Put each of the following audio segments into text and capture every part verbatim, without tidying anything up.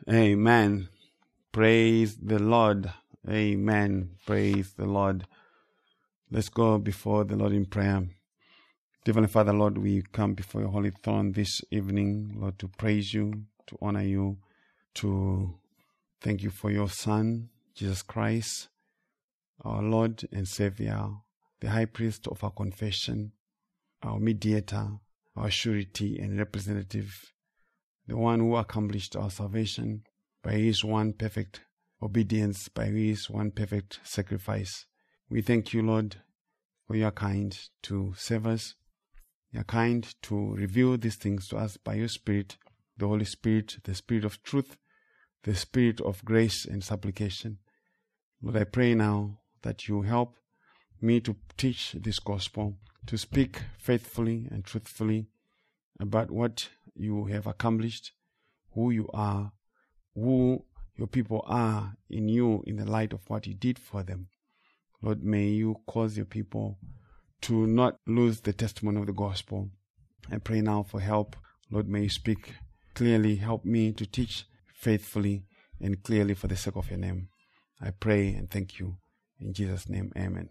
Amen. Praise the Lord. Amen. Praise the Lord. Let's go before the Lord in prayer. Heavenly Father, Lord, we come before your holy throne this evening, Lord, to praise you, to honor you, to thank you for your Son, Jesus Christ, our Lord and Savior, the high priest of our confession, our mediator, our surety and representative, the one who accomplished our salvation by his one perfect obedience, by his one perfect sacrifice. We thank you, Lord, for you are kind to save us. You are kind to reveal these things to us by your Spirit, the Holy Spirit, the Spirit of truth, the Spirit of grace and supplication. Lord, I pray now that you help me to teach this gospel, to speak faithfully and truthfully about what you have accomplished, who you are, who your people are in you in the light of what you did for them. Lord, may you cause your people to not lose the testimony of the gospel. I pray now for help. Lord, may you speak clearly. Help me to teach faithfully and clearly for the sake of your name. I pray and thank you. In Jesus' name, amen.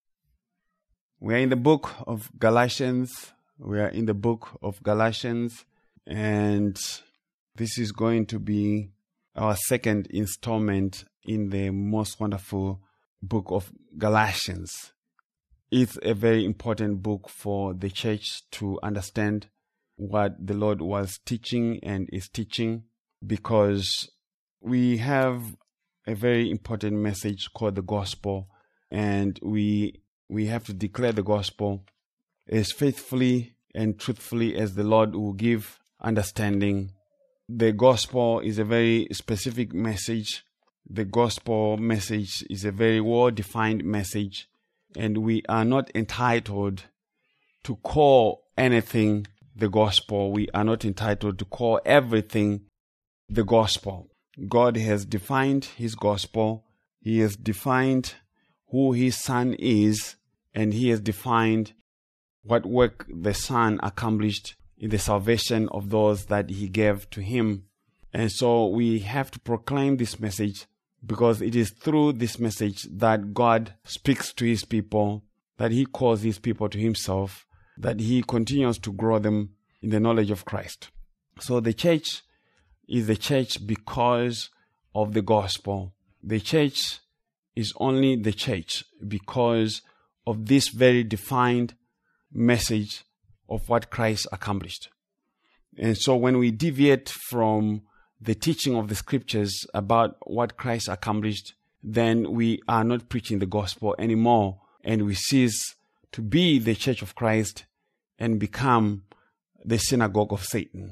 We are in the book of Galatians. We are in the book of Galatians, and this is going to be our second installment in the most wonderful book of Galatians. It's a very important book for the church to understand what the Lord was teaching and is teaching, because we have a very important message called the gospel, and we we have to declare the gospel as faithfully and truthfully as the Lord will give understanding. The gospel is a very specific message. The gospel message is a very well-defined message, and we are not entitled to call anything the gospel. We are not entitled to call everything the gospel. God has defined his gospel. He has defined who his Son is, and he has defined what work the Son accomplished in the salvation of those that he gave to him. And so we have to proclaim this message, because it is through this message that God speaks to his people, that he calls his people to himself, that he continues to grow them in the knowledge of Christ. So the church is the church because of the gospel. The church is only the church because of this very defined message of what Christ accomplished. And so when we deviate from the teaching of the scriptures about what Christ accomplished, then we are not preaching the gospel anymore, and we cease to be the church of Christ and become the synagogue of Satan.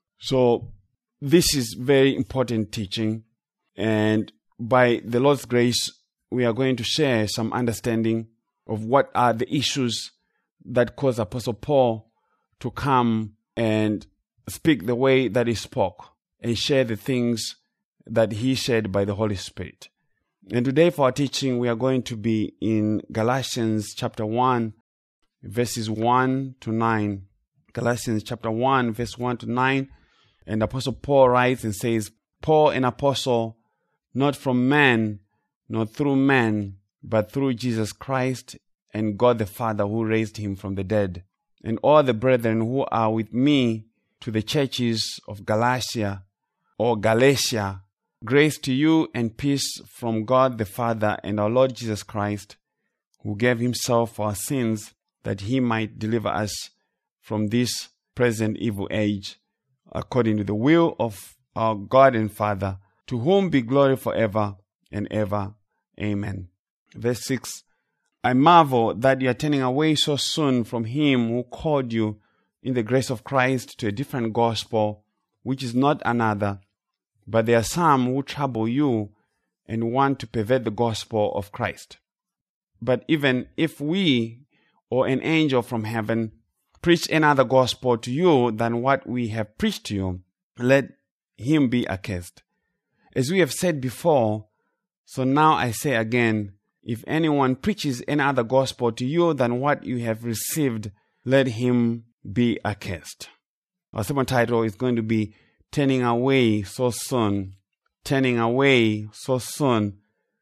So this is very important teaching, and by the Lord's grace, we are going to share some understanding of what are the issues that caused Apostle Paul to come and speak the way that he spoke and share the things that he shared by the Holy Spirit. And today for our teaching, we are going to be in Galatians chapter one, verses one to nine. Galatians chapter one, verse one to nine. And Apostle Paul writes and says, Paul, an apostle, not from man, nor through man, but through Jesus Christ and God the Father who raised him from the dead, and all the brethren who are with me, to the churches of Galatia or Galatia, grace to you and peace from God the Father and our Lord Jesus Christ, who gave himself for our sins, that he might deliver us from this present evil age, according to the will of our God and Father, to whom be glory forever and ever. Amen. Verse six, I marvel that you are turning away so soon from him who called you in the grace of Christ to a different gospel, which is not another. But there are some who trouble you and want to pervert the gospel of Christ. But even if we or an angel from heaven preach another gospel to you than what we have preached to you, let him be accursed. As we have said before, so now I say again, if anyone preaches any other gospel to you than what you have received, let him be accursed. Our sermon title is going to be Turning Away So Soon turning away so soon.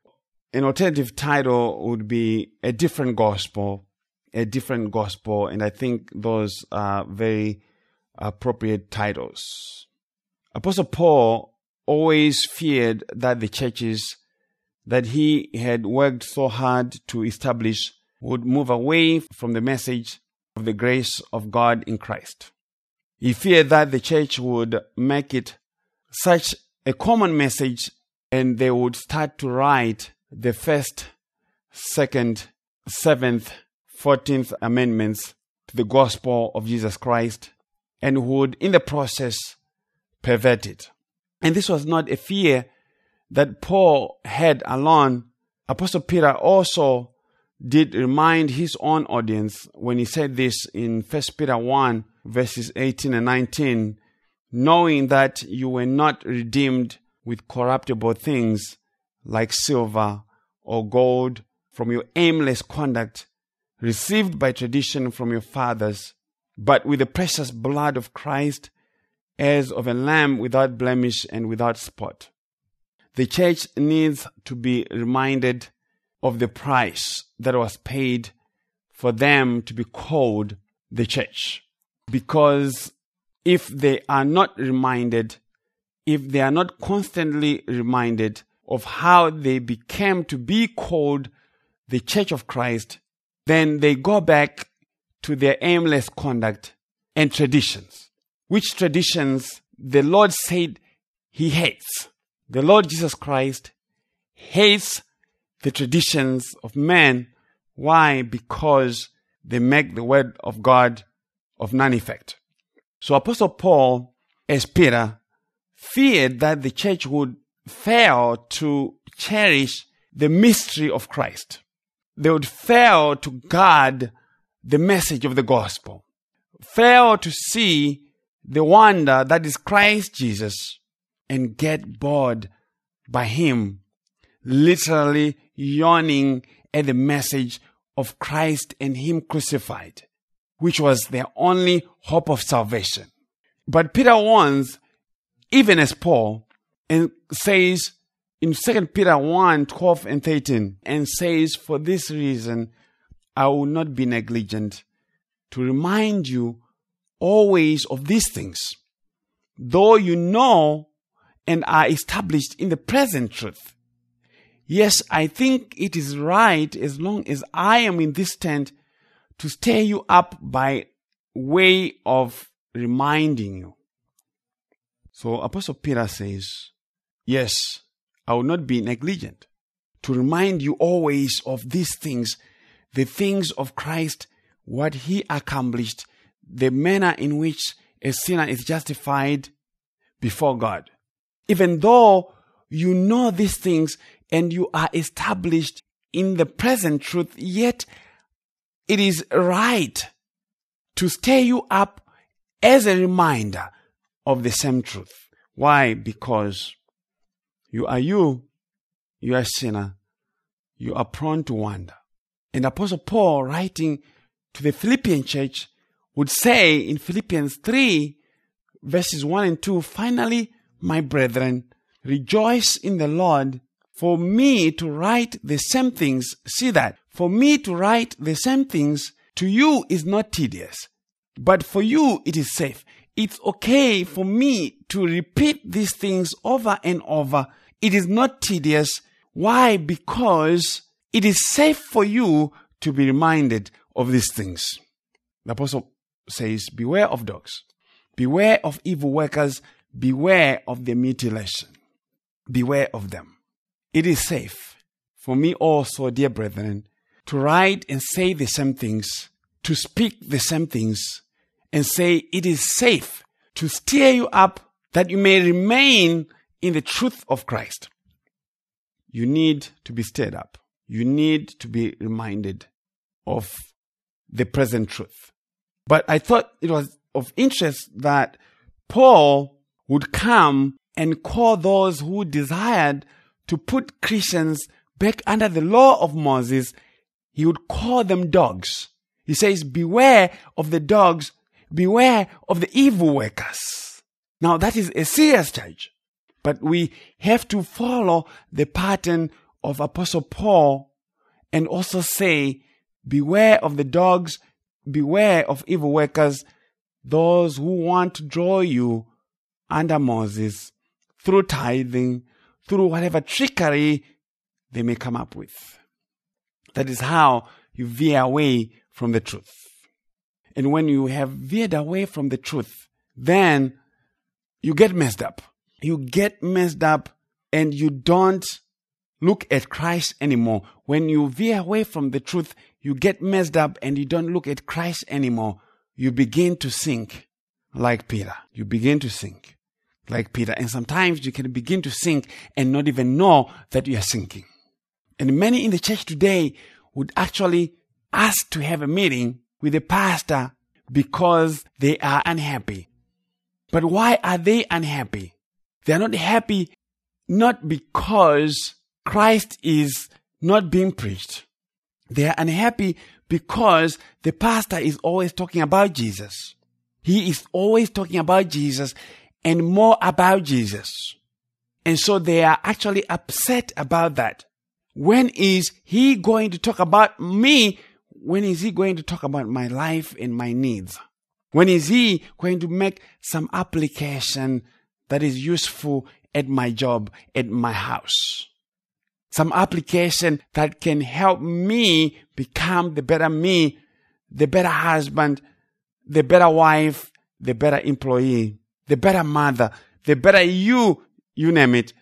An alternative title would be A Different Gospel, A Different Gospel, and I think those are very appropriate titles. Apostle Paul always feared that the churches that he had worked so hard to establish would move away from the message of the grace of God in Christ. He feared that the church would make it such a common message and they would start to write the first, second, seventh, fourteenth amendments to the gospel of Jesus Christ and would in the process pervert it. And this was not a fear that Paul had alone. Apostle Peter also did remind his own audience when he said this in First Peter one, verses eighteen and nineteen, knowing that you were not redeemed with corruptible things like silver or gold from your aimless conduct received by tradition from your fathers, but with the precious blood of Christ as of a lamb without blemish and without spot. The church needs to be reminded of the price that was paid for them to be called the church. Because if they are not reminded, if they are not constantly reminded of how they became to be called the church of Christ, then they go back to their aimless conduct and traditions, which traditions the Lord said he hates. The Lord Jesus Christ hates the traditions of men. Why? Because they make the word of God of none effect. So Apostle Paul, as Peter, feared that the church would fail to cherish the mystery of Christ. They would fail to guard the message of the gospel, fail to see the wonder that is Christ Jesus, and get bored by him, literally yawning at the message of Christ and him crucified, which was their only hope of salvation. But Peter warns, even as Paul, and says in Second Peter one, twelve and thirteen, and says, for this reason, I will not be negligent to remind you always of these things, though you know and are established in the present truth. Yes, I think it is right, as long as I am in this tent, to stir you up by way of reminding you. So Apostle Peter says, yes, I will not be negligent to remind you always of these things, the things of Christ, what he accomplished, the manner in which a sinner is justified before God. Even though you know these things and you are established in the present truth, yet it is right to stir you up as a reminder of the same truth. Why? Because you are you, you are a sinner, you are prone to wander. And Apostle Paul, writing to the Philippian church, would say in Philippians three, verses one and two, finally, my brethren, rejoice in the Lord. For me to write the same things, see that, for me to write the same things to you is not tedious, but for you it is safe. It's okay for me to repeat these things over and over. It is not tedious. Why? Because it is safe for you to be reminded of these things. The apostle says, beware of dogs, beware of evil workers, beware of the mutilation, beware of them. It is safe for me also, dear brethren, to write and say the same things, to speak the same things, and say it is safe to stir you up that you may remain in the truth of Christ. You need to be stirred up. You need to be reminded of the present truth. But I thought it was of interest that Paul would come and call those who desired to put Christians back under the law of Moses, he would call them dogs. He says, beware of the dogs, beware of the evil workers. Now that is a serious charge. But we have to follow the pattern of Apostle Paul and also say, beware of the dogs, beware of evil workers, those who want to draw you under Moses through tithing, through whatever trickery they may come up with. That is how you veer away from the truth. And when you have veered away from the truth, then you get messed up. You get messed up and you don't look at Christ anymore. When you veer away from the truth, you get messed up and you don't look at Christ anymore. You begin to sink like Peter. You begin to sink like Peter. And sometimes you can begin to sink and not even know that you are sinking. And many in the church today would actually ask to have a meeting with the pastor because they are unhappy. But why are they unhappy? They are not happy not because Christ is not being preached. They are unhappy because the pastor is always talking about Jesus. He is always talking about Jesus and more about Jesus. And so they are actually upset about that. When is he going to talk about me? When is he going to talk about my life and my needs? When is he going to make some application that is useful at my job, at my house? Some application that can help me become the better me, the better husband, the better wife, the better employee, the better mother, the better you, you name it.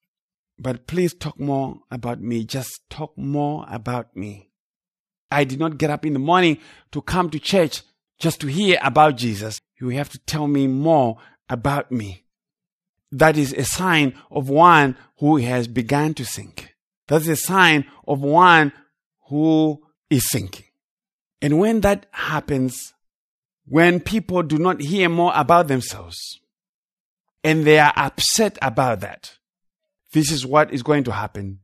But please talk more about me. Just talk more about me. I did not get up in the morning to come to church just to hear about Jesus. You have to tell me more about me. That is a sign of one who has begun to sink. That's a sign of one who is sinking. And when that happens, when people do not hear more about themselves, and they are upset about that, this is what is going to happen.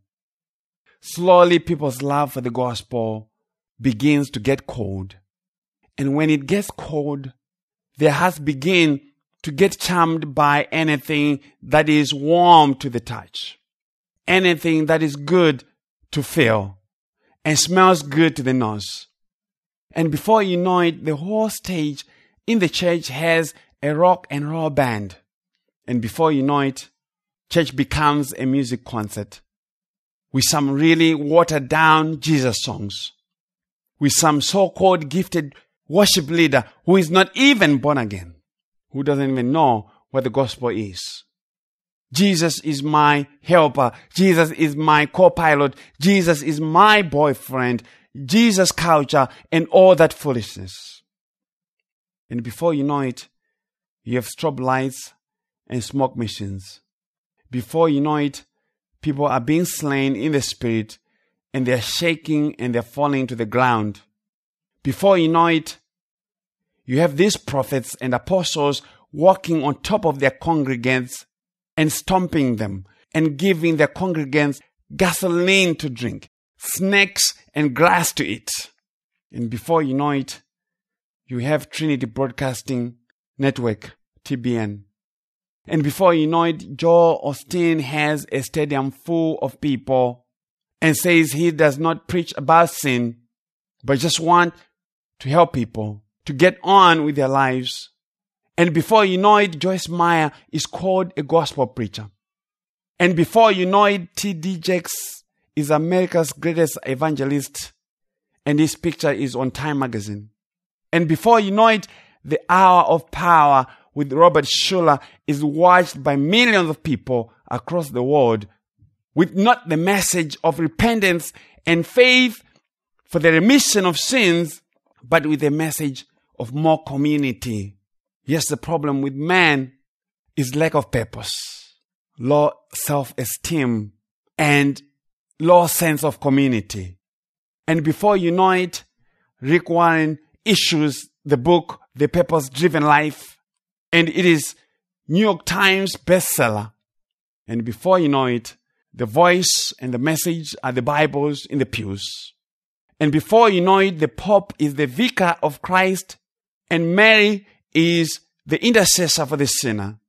Slowly, people's love for the gospel begins to get cold. And when it gets cold, their hearts begin to get charmed by anything that is warm to the touch. Anything that is good to feel and smells good to the nose. And before you know it, the whole stage in the church has a rock and roll band. And before you know it, church becomes a music concert with some really watered down Jesus songs, with some so-called gifted worship leader who is not even born again, who doesn't even know what the gospel is. Jesus is my helper. Jesus is my co-pilot. Jesus is my boyfriend. Jesus culture and all that foolishness. And before you know it, you have strobe lights and smoke machines. Before you know it, people are being slain in the spirit and they're shaking and they're falling to the ground. Before you know it, you have these prophets and apostles walking on top of their congregants and stomping them and giving their congregants gasoline to drink, snacks and grass to eat. And before you know it, you have Trinity Broadcasting Network, T B N. And before you know it, Joel Osteen has a stadium full of people and says he does not preach about sin, but just want to help people to get on with their lives. And before you know it, Joyce Meyer is called a gospel preacher. And before you know it, T D Jakes is America's greatest evangelist, and his picture is on Time magazine. And before you know it, The Hour of Power with Robert Schuller is watched by millions of people across the world with not the message of repentance and faith for the remission of sins, but with a message of more community. Yes, the problem with man is lack of purpose, low self-esteem, and low sense of community. And before you know it, Rick Warren issues the book, The Purpose-Driven Life, and it is New York Times bestseller. And before you know it, the voice and the message are the Bibles in the pews. And before you know it, the Pope is the vicar of Christ, and Mary is the intercessor for the sinner.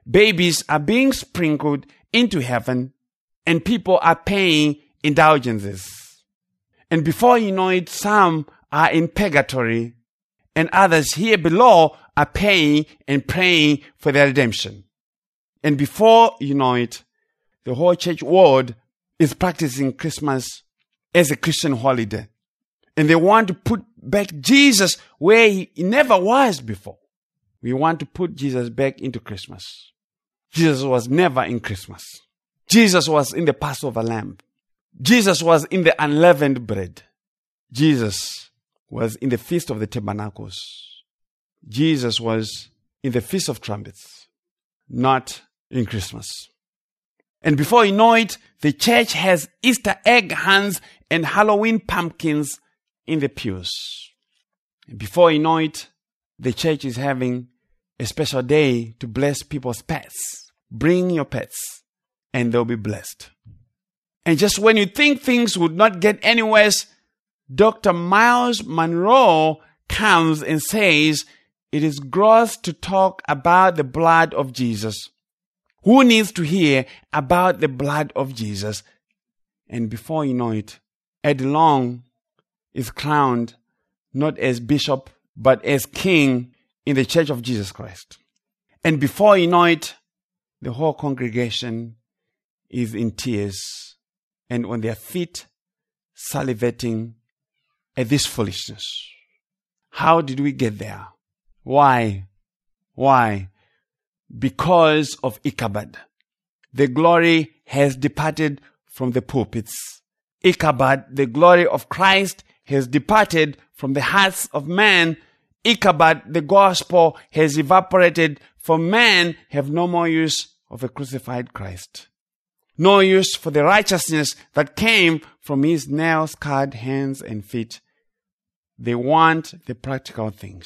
babies are being sprinkled into heaven and people are paying indulgences. And before you know it, some are in purgatory and others here below are paying and praying for their redemption. And before you know it, the whole church world is practicing Christmas as a Christian holiday. And they want to put back Jesus where he never was before. We want to put Jesus back into Christmas. Jesus was never in Christmas. Jesus was in the Passover lamb. Jesus was in the unleavened bread. Jesus was in the Feast of the Tabernacles. Jesus was in the Feast of Trumpets, not in Christmas. And before you know it, the church has Easter egg hunts and Halloween pumpkins in the pews. And before you know it, the church is having a special day to bless people's pets. Bring your pets and they'll be blessed. And just when you think things would not get any worse, Doctor Myles Munroe comes and says, it is gross to talk about the blood of Jesus. Who needs to hear about the blood of Jesus? And before you know it, Eddie Long is crowned not as bishop, but as king in the Church of Jesus Christ. And before you know it, the whole congregation is in tears and on their feet salivating at this foolishness. How did we get there? Why? Why? Because of Ichabod. The glory has departed from the pulpits. Ichabod, the glory of Christ, has departed from the hearts of man. Ichabod, the gospel, has evaporated, for man have no more use of a crucified Christ. No use for the righteousness that came from his nail-scarred hands and feet. They want the practical things.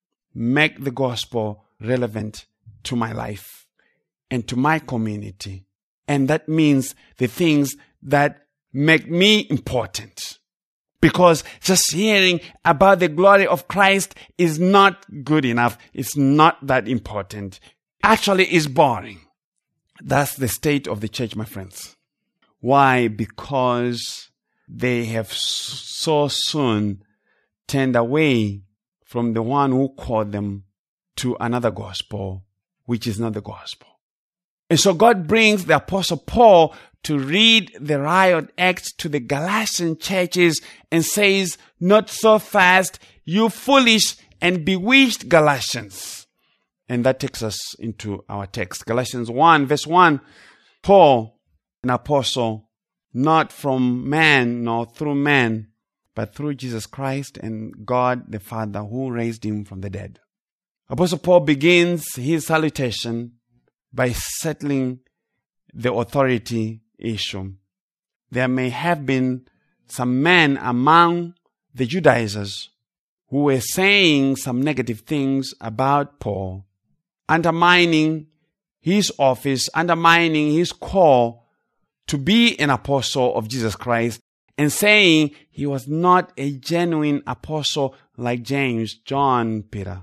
Make the gospel relevant to my life and to my community. And that means the things that make me important. Because just hearing about the glory of Christ is not good enough. It's not that important. Actually, it's boring. That's the state of the church, my friends. Why? Because they have so soon turned away from the one who called them to another gospel, which is not the gospel. And so God brings the Apostle Paul to read the riot act to the Galatian churches and says, not so fast, you foolish and bewitched Galatians. And that takes us into our text. Galatians one, verse one. Paul, an apostle, not from man nor through man, but through Jesus Christ and God the Father who raised him from the dead. Apostle Paul begins his salutation by settling the authority issue. There may have been some men among the Judaizers who were saying some negative things about Paul, undermining his office, undermining his call to be an apostle of Jesus Christ, and saying he was not a genuine apostle like James, John, Peter.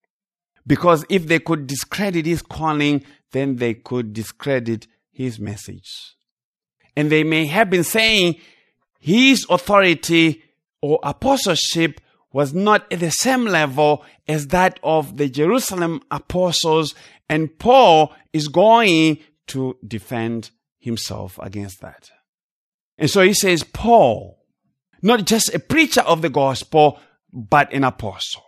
Because if they could discredit his calling, then they could discredit his message. And they may have been saying his authority or apostleship was not at the same level as that of the Jerusalem apostles, and Paul is going to defend himself against that. And so he says, Paul, not just a preacher of the gospel, but an apostle.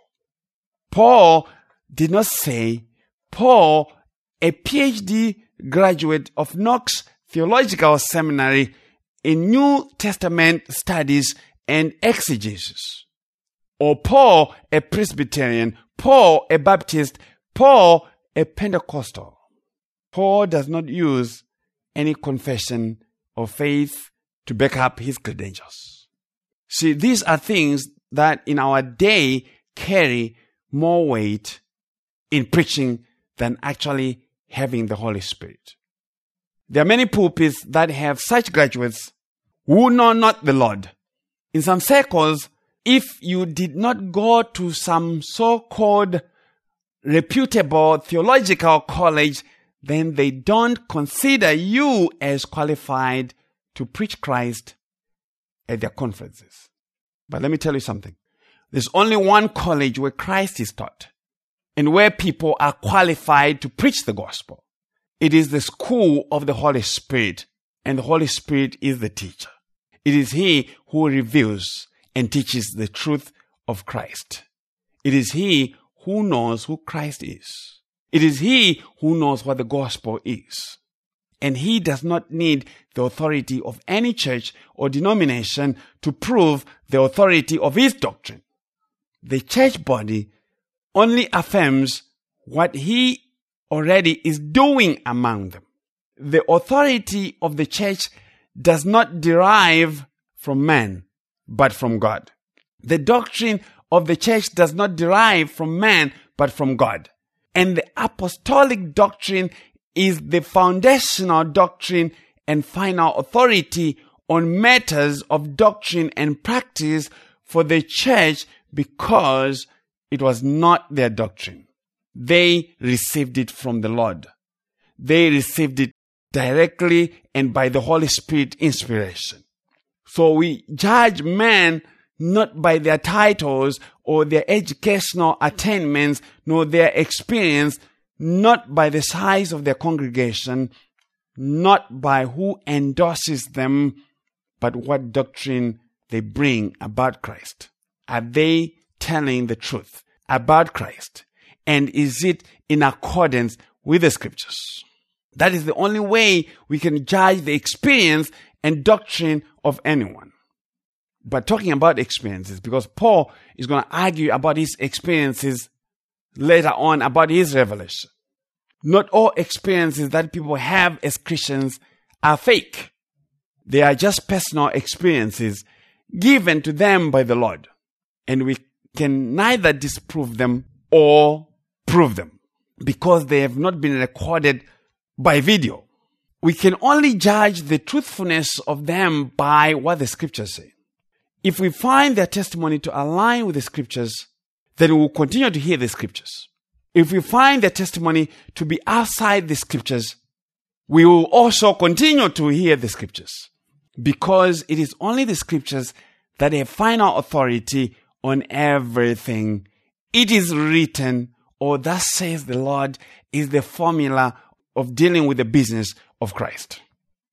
Paul did not say, Paul, a P H D graduate of Knox Theological Seminary in New Testament studies and exegesis. Or Paul, a Presbyterian, Paul, a Baptist, Paul, a Pentecostal. Paul does not use any confession of faith to back up his credentials. See, these are things that in our day carry more weight in preaching than actually having the Holy Spirit. There are many pulpits that have such graduates who know not the Lord. In some circles, if you did not go to some so-called reputable theological college, then they don't consider you as qualified to preach Christ at their conferences. But let me tell you something. There's only one college where Christ is taught and where people are qualified to preach the gospel. It is the school of the Holy Spirit, and the Holy Spirit is the teacher. It is He who reveals and teaches the truth of Christ. It is He who knows who Christ is. It is He who knows what the gospel is. And He does not need the authority of any church or denomination to prove the authority of His doctrine. The church body only affirms what He already is doing among them. The authority of the church does not derive from man, but from God. The doctrine of the church does not derive from man, but from God. And the apostolic doctrine is the foundational doctrine and final authority on matters of doctrine and practice for the church, because it was not their doctrine. They received it from the Lord. They received it directly and by the Holy Spirit inspiration. So we judge men not by their titles or their educational attainments, nor their experience, not by the size of their congregation, not by who endorses them, but what doctrine they bring about Christ. Are they telling the truth about Christ? And is it in accordance with the scriptures? That is the only way we can judge the experience and doctrine of anyone. But talking about experiences, because Paul is going to argue about his experiences later on, about his revelation. Not all experiences that people have as Christians are fake. They are just personal experiences given to them by the Lord. And we can neither disprove them or prove them, because they have not been recorded by video. We can only judge the truthfulness of them by what the scriptures say. If we find their testimony to align with the scriptures, then we will continue to hear the scriptures. If we find their testimony to be outside the scriptures, we will also continue to hear the scriptures, because it is only the scriptures that have final authority on everything. It is written, or thus says the Lord, is the formula of dealing with the business of Christ.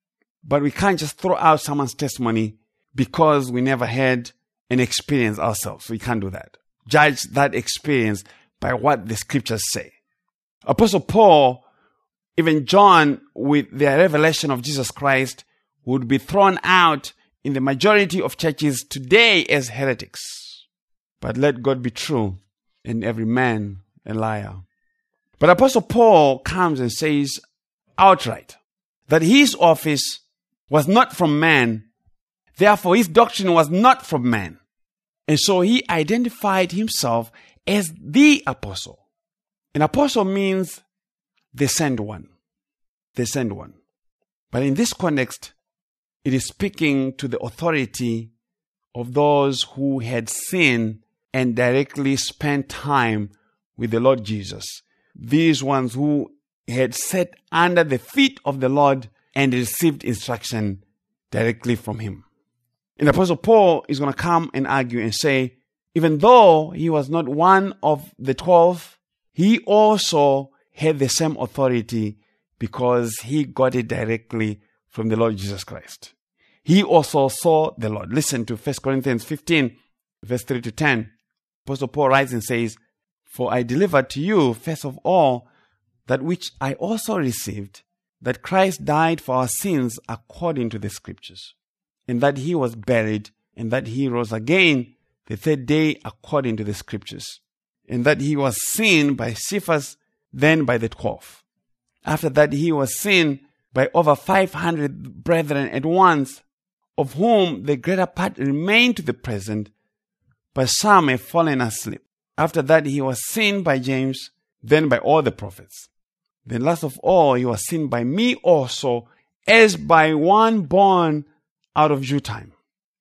But we can't just throw out someone's testimony because we never had an experience ourselves. We can't do that. Judge that experience by what the scriptures say. Apostle Paul, even John, with their revelation of Jesus Christ, would be thrown out in the majority of churches today as heretics. But let God be true and every man a liar. But Apostle Paul comes and says outright that his office was not from man. Therefore, his doctrine was not from man. And so he identified himself as the apostle. An apostle means the sent one. The sent one. But in this context, it is speaking to the authority of those who had seen and directly spent time with the Lord Jesus. These ones who had sat under the feet of the Lord and received instruction directly from Him. And Apostle Paul is going to come and argue and say, even though he was not one of the twelve, he also had the same authority because he got it directly from the Lord Jesus Christ. He also saw the Lord. Listen to First Corinthians fifteen, verse three to ten. Apostle Paul writes and says, "For I delivered to you, first of all, that which I also received, that Christ died for our sins according to the scriptures, and that He was buried, and that He rose again the third day according to the scriptures, and that He was seen by Cephas, then by the twelve. After that He was seen by over five hundred brethren at once, of whom the greater part remain to the present, but some have fallen asleep. After that He was seen by James, then by all the prophets. Then last of all He was seen by me also, as by one born out of due time.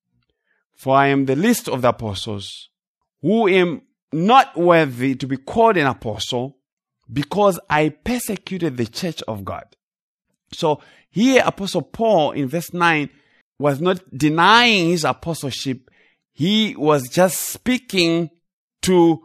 For I am the least of the apostles, who am not worthy to be called an apostle, because I persecuted the church of God. So here Apostle Paul in verse nine was not denying his apostleship. He was just speaking to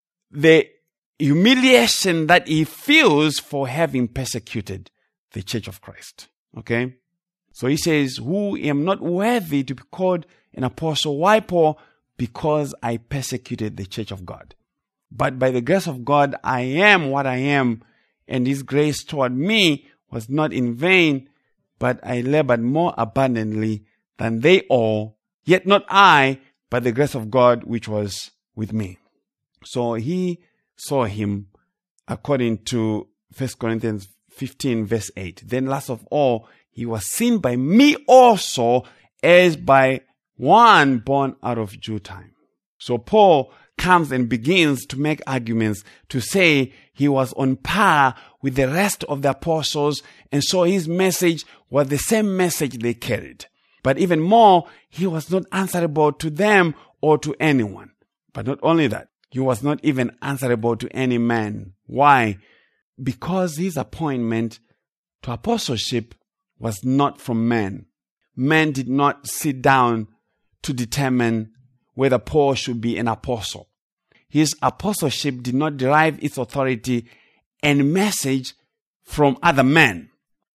the humiliation that he feels for having persecuted the church of Christ. Okay? So he says, who am not worthy to be called an apostle. Why, Paul? Because I persecuted the church of God. But by the grace of God, I am what I am. And his grace toward me was not in vain, but I labored more abundantly than they all. Yet not I, but the grace of God which was with me. So he saw him according to First Corinthians fifteen verse eight. Then last of all, he was seen by me also as by one born out of due time. So Paul comes and begins to make arguments to say he was on par with the rest of the apostles, and so his message was the same message they carried. But even more, he was not answerable to them or to anyone. But not only that, he was not even answerable to any man. Why? Because his appointment to apostleship was not from men. Men did not sit down to determine whether Paul should be an apostle. His apostleship did not derive its authority and message from other men,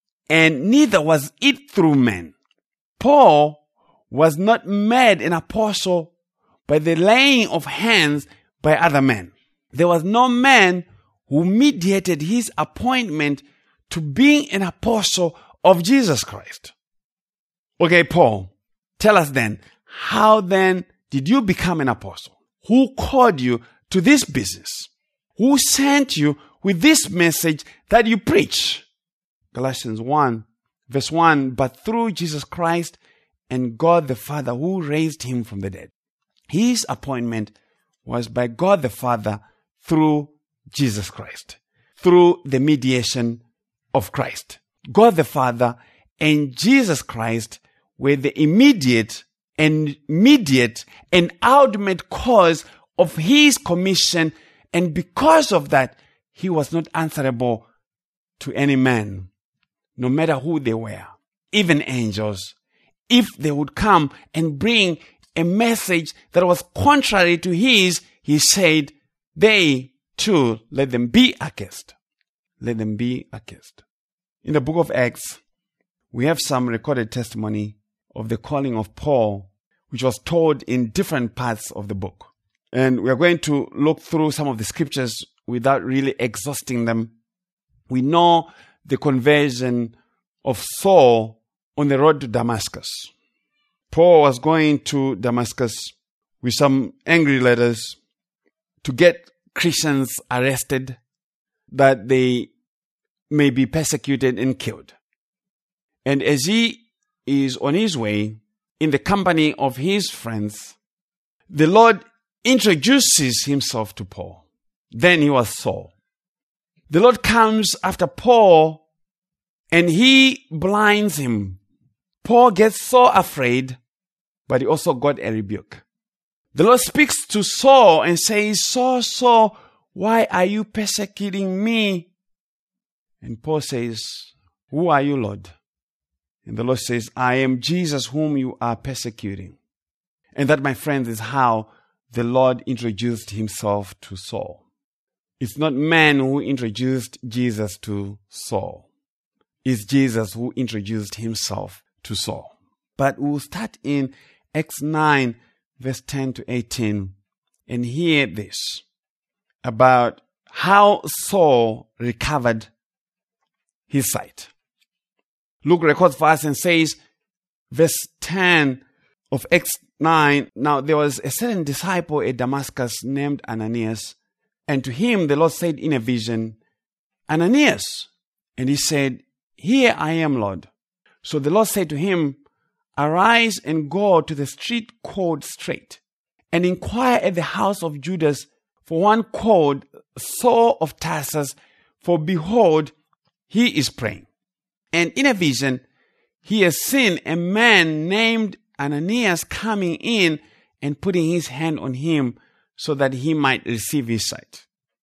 and neither was it through men. Paul was not made an apostle by the laying of hands by other men. There was no man who mediated his appointment to being an apostle of Jesus Christ. Okay, Paul, tell us then, how then did you become an apostle? Who called you to this business? Who sent you with this message that you preach? Galatians one, verse one, but through Jesus Christ and God the Father who raised him from the dead. His appointment was by God the Father through Jesus Christ, through the mediation of Christ. God the Father and Jesus Christ were the immediate and mediate and ultimate cause of his commission, and because of that, he was not answerable to any man, no matter who they were, even angels. If they would come and bring a message that was contrary to his, he said, they too, let them be accursed. Let them be accursed. In the book of Acts, we have some recorded testimony of the calling of Paul, which was told in different parts of the book. And we are going to look through some of the scriptures without really exhausting them. We know the conversion of Saul on the road to Damascus. Paul was going to Damascus with some angry letters to get Christians arrested, that they may be persecuted and killed. And as he is on his way, in the company of his friends, the Lord introduces himself to Paul. Then he was Saul. The Lord comes after Paul and he blinds him. Paul gets so afraid, but he also got a rebuke. The Lord speaks to Saul and says, Saul, Saul, why are you persecuting me? And Paul says, who are you, Lord? And the Lord says, I am Jesus whom you are persecuting. And that, my friends, is how the Lord introduced himself to Saul. It's not man who introduced Jesus to Saul. It's Jesus who introduced himself to Saul. But we'll start in Acts nine, verse ten to eighteen, and hear this about how Saul recovered his sight. Luke records for us and says, verse ten of Acts nine, now there was a certain disciple at Damascus named Ananias, and to him the Lord said in a vision, Ananias. And he said, here I am, Lord. So the Lord said to him, arise and go to the street called Straight, and inquire at the house of Judas for one called Saul of Tarsus, for behold, he is praying. And in a vision, he has seen a man named Ananias coming in and putting his hand on him so that he might receive his sight.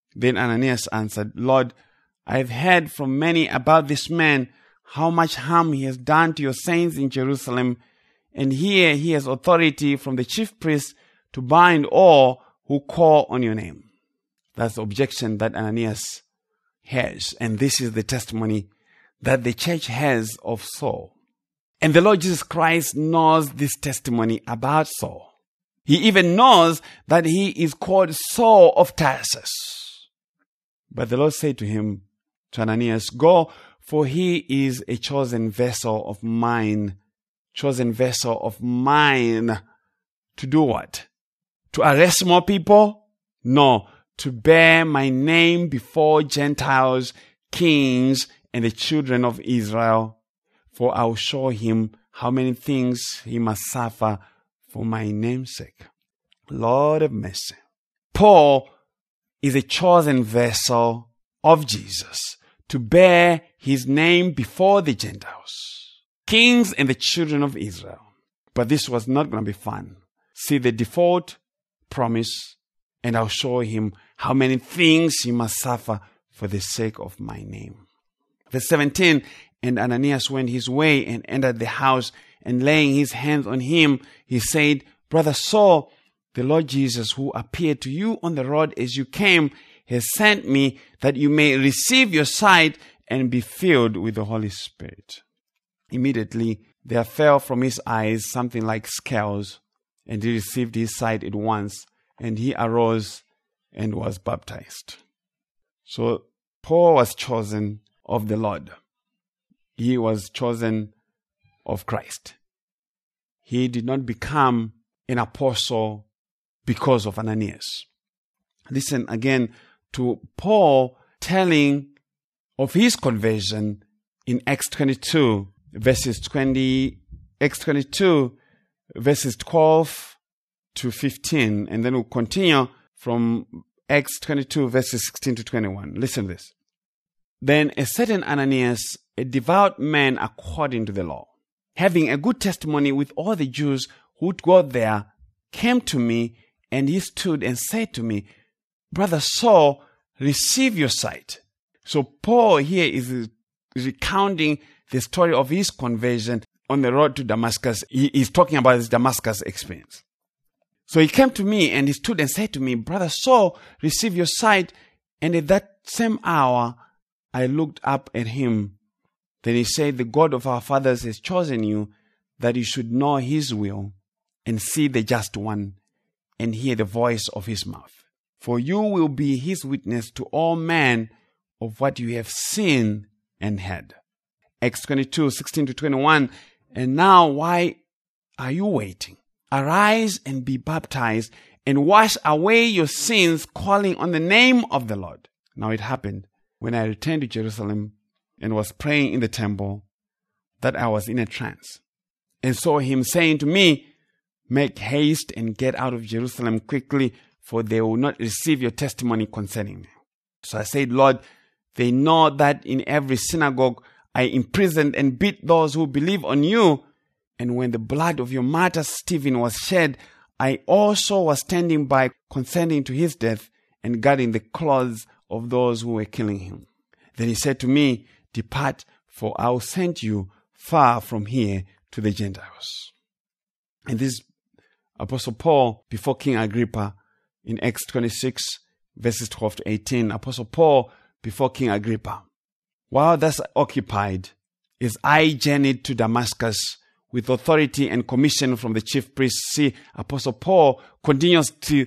Then Ananias answered, Lord, I have heard from many about this man, how much harm he has done to your saints in Jerusalem, and here he has authority from the chief priests to bind all who call on your name. That's the objection that Ananias has, and this is the testimony that the church has of Saul. And the Lord Jesus Christ knows this testimony about Saul. He even knows that he is called Saul of Tarsus. But the Lord said to him, to Ananias, go, for he is a chosen vessel of mine. Chosen vessel of mine. To do what? To arrest more people? No. To bear my name before Gentiles, kings, and the children of Israel. For I will show him how many things he must suffer for my name's sake. Lord of mercy. Paul is a chosen vessel of Jesus to bear his name before the Gentiles, kings and the children of Israel. But this was not going to be fun. See the default promise, and I'll show him how many things he must suffer for the sake of my name. Verse seventeen, and Ananias went his way and entered the house, and laying his hands on him, he said, Brother Saul, the Lord Jesus, who appeared to you on the road as you came, has sent me that you may receive your sight and be filled with the Holy Spirit. Immediately there fell from his eyes something like scales, and he received his sight at once, and he arose and was baptized. So Paul was chosen of the Lord. He was chosen of Christ. He did not become an apostle because of Ananias. Listen again to Paul telling of his conversion in Acts twenty-two, verses twenty, Acts twenty-two, verses twelve to fifteen, and then we'll continue from Acts twenty-two, verses sixteen to twenty-one. Listen to this. Then a certain Ananias, a devout man according to the law, having a good testimony with all the Jews who go there, came to me, and he stood and said to me, Brother Saul, receive your sight. So Paul here is recounting the story of his conversion on the road to Damascus. He is talking about his Damascus experience. So he came to me and he stood and said to me, Brother Saul, receive your sight. And at that same hour, I looked up at him. Then he said, the God of our fathers has chosen you that you should know his will and see the just one and hear the voice of his mouth. For you will be his witness to all men of what you have seen and heard. Acts twenty-two, sixteen to twenty-one. And now why are you waiting? Arise and be baptized and wash away your sins, calling on the name of the Lord. Now it happened when I returned to Jerusalem and was praying in the temple that I was in a trance and saw him saying to me, make haste and get out of Jerusalem quickly, for they will not receive your testimony concerning me. So I said, Lord, they know that in every synagogue I imprisoned and beat those who believe on you. And when the blood of your martyr Stephen was shed, I also was standing by, consenting to his death and guarding the clothes of those who were killing him. Then he said to me, depart, for I will send you far from here to the Gentiles. And this Apostle Paul before King Agrippa in Acts twenty-six, verses twelve to eighteen. Apostle Paul before King Agrippa. While thus occupied, his eye journeyed to Damascus with authority and commission from the chief priest. See, Apostle Paul continues to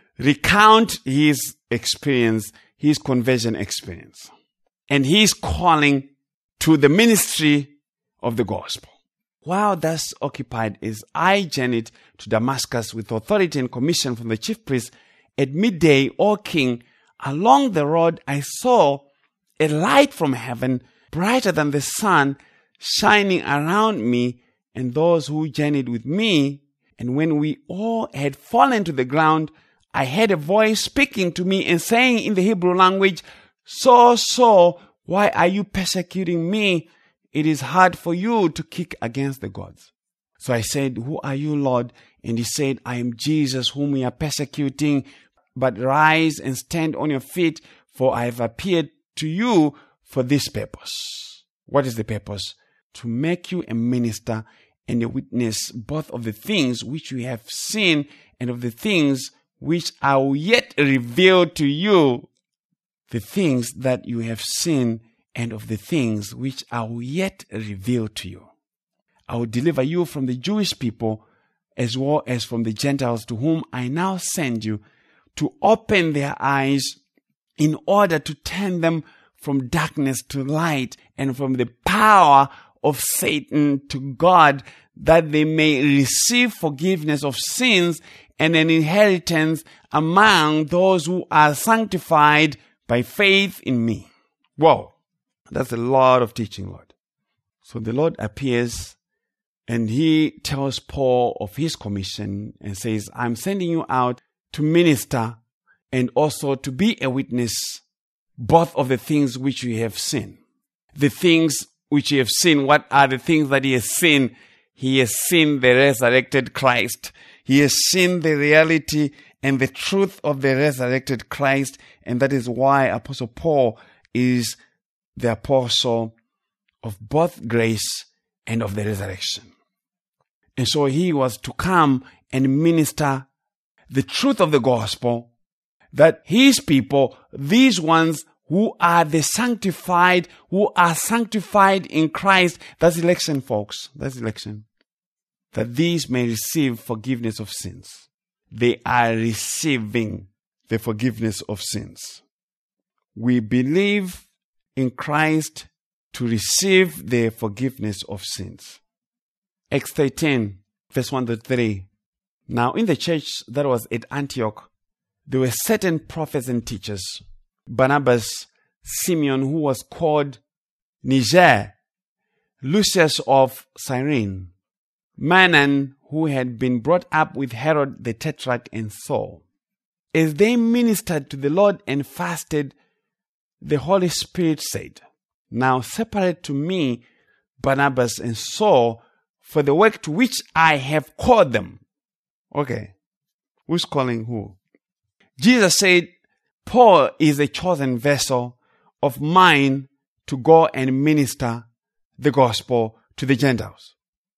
recount his experience, his conversion experience. And he is calling to the ministry of the gospel. While thus occupied, his eye journeyed to Damascus with authority and commission from the chief priest. At midday, O king, along the road I saw a light from heaven, brighter than the sun, shining around me and those who journeyed with me. And when we all had fallen to the ground, I heard a voice speaking to me and saying in the Hebrew language, Saul, Saul, why are you persecuting me? It is hard for you to kick against the gods. So I said, who are you, Lord? And he said, I am Jesus whom we are persecuting. But rise and stand on your feet, For I have appeared to you for this purpose. What is the purpose? To make you a minister and a witness both of the things which you have seen and of the things which are yet revealed to you. The things that you have seen and of the things which are yet revealed to you. I will deliver you from the Jewish people as well as from the Gentiles, to whom I now send you, to open their eyes in order to turn them from darkness to light and from the power of Satan to God, that they may receive forgiveness of sins and an inheritance among those who are sanctified by faith in me. Whoa, that's a lot of teaching, Lord. So the Lord appears and he tells Paul of his commission and says, I'm sending you out to minister and also to be a witness both of the things which you have seen. The things which you have seen, what are the things that he has seen? He has seen the resurrected Christ. He has seen the reality and the truth of the resurrected Christ. And that is why Apostle Paul is the apostle of both grace and of the resurrection. And so he was to come and minister the truth of the gospel, that his people, these ones who are the sanctified, who are sanctified in Christ, that's election, folks. That's election. That these may receive forgiveness of sins. They are receiving the forgiveness of sins. We believe in Christ to receive the forgiveness of sins. Acts thirteen, verse one to three. Now in the church that was at Antioch, there were certain prophets and teachers. Barnabas, Simeon, who was called Niger, Lucius of Cyrene, Manan, who had been brought up with Herod the Tetrarch, and Saul. As they ministered to the Lord and fasted, the Holy Spirit said, Now separate to me Barnabas and Saul for the work to which I have called them. Okay, who's calling who? Jesus said, Paul is a chosen vessel of mine to go and minister the gospel to the Gentiles.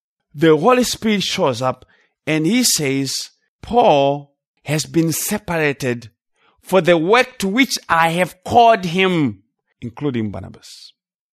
The Holy Spirit shows up and he says, Paul has been separated for the work to which I have called him, including Barnabas.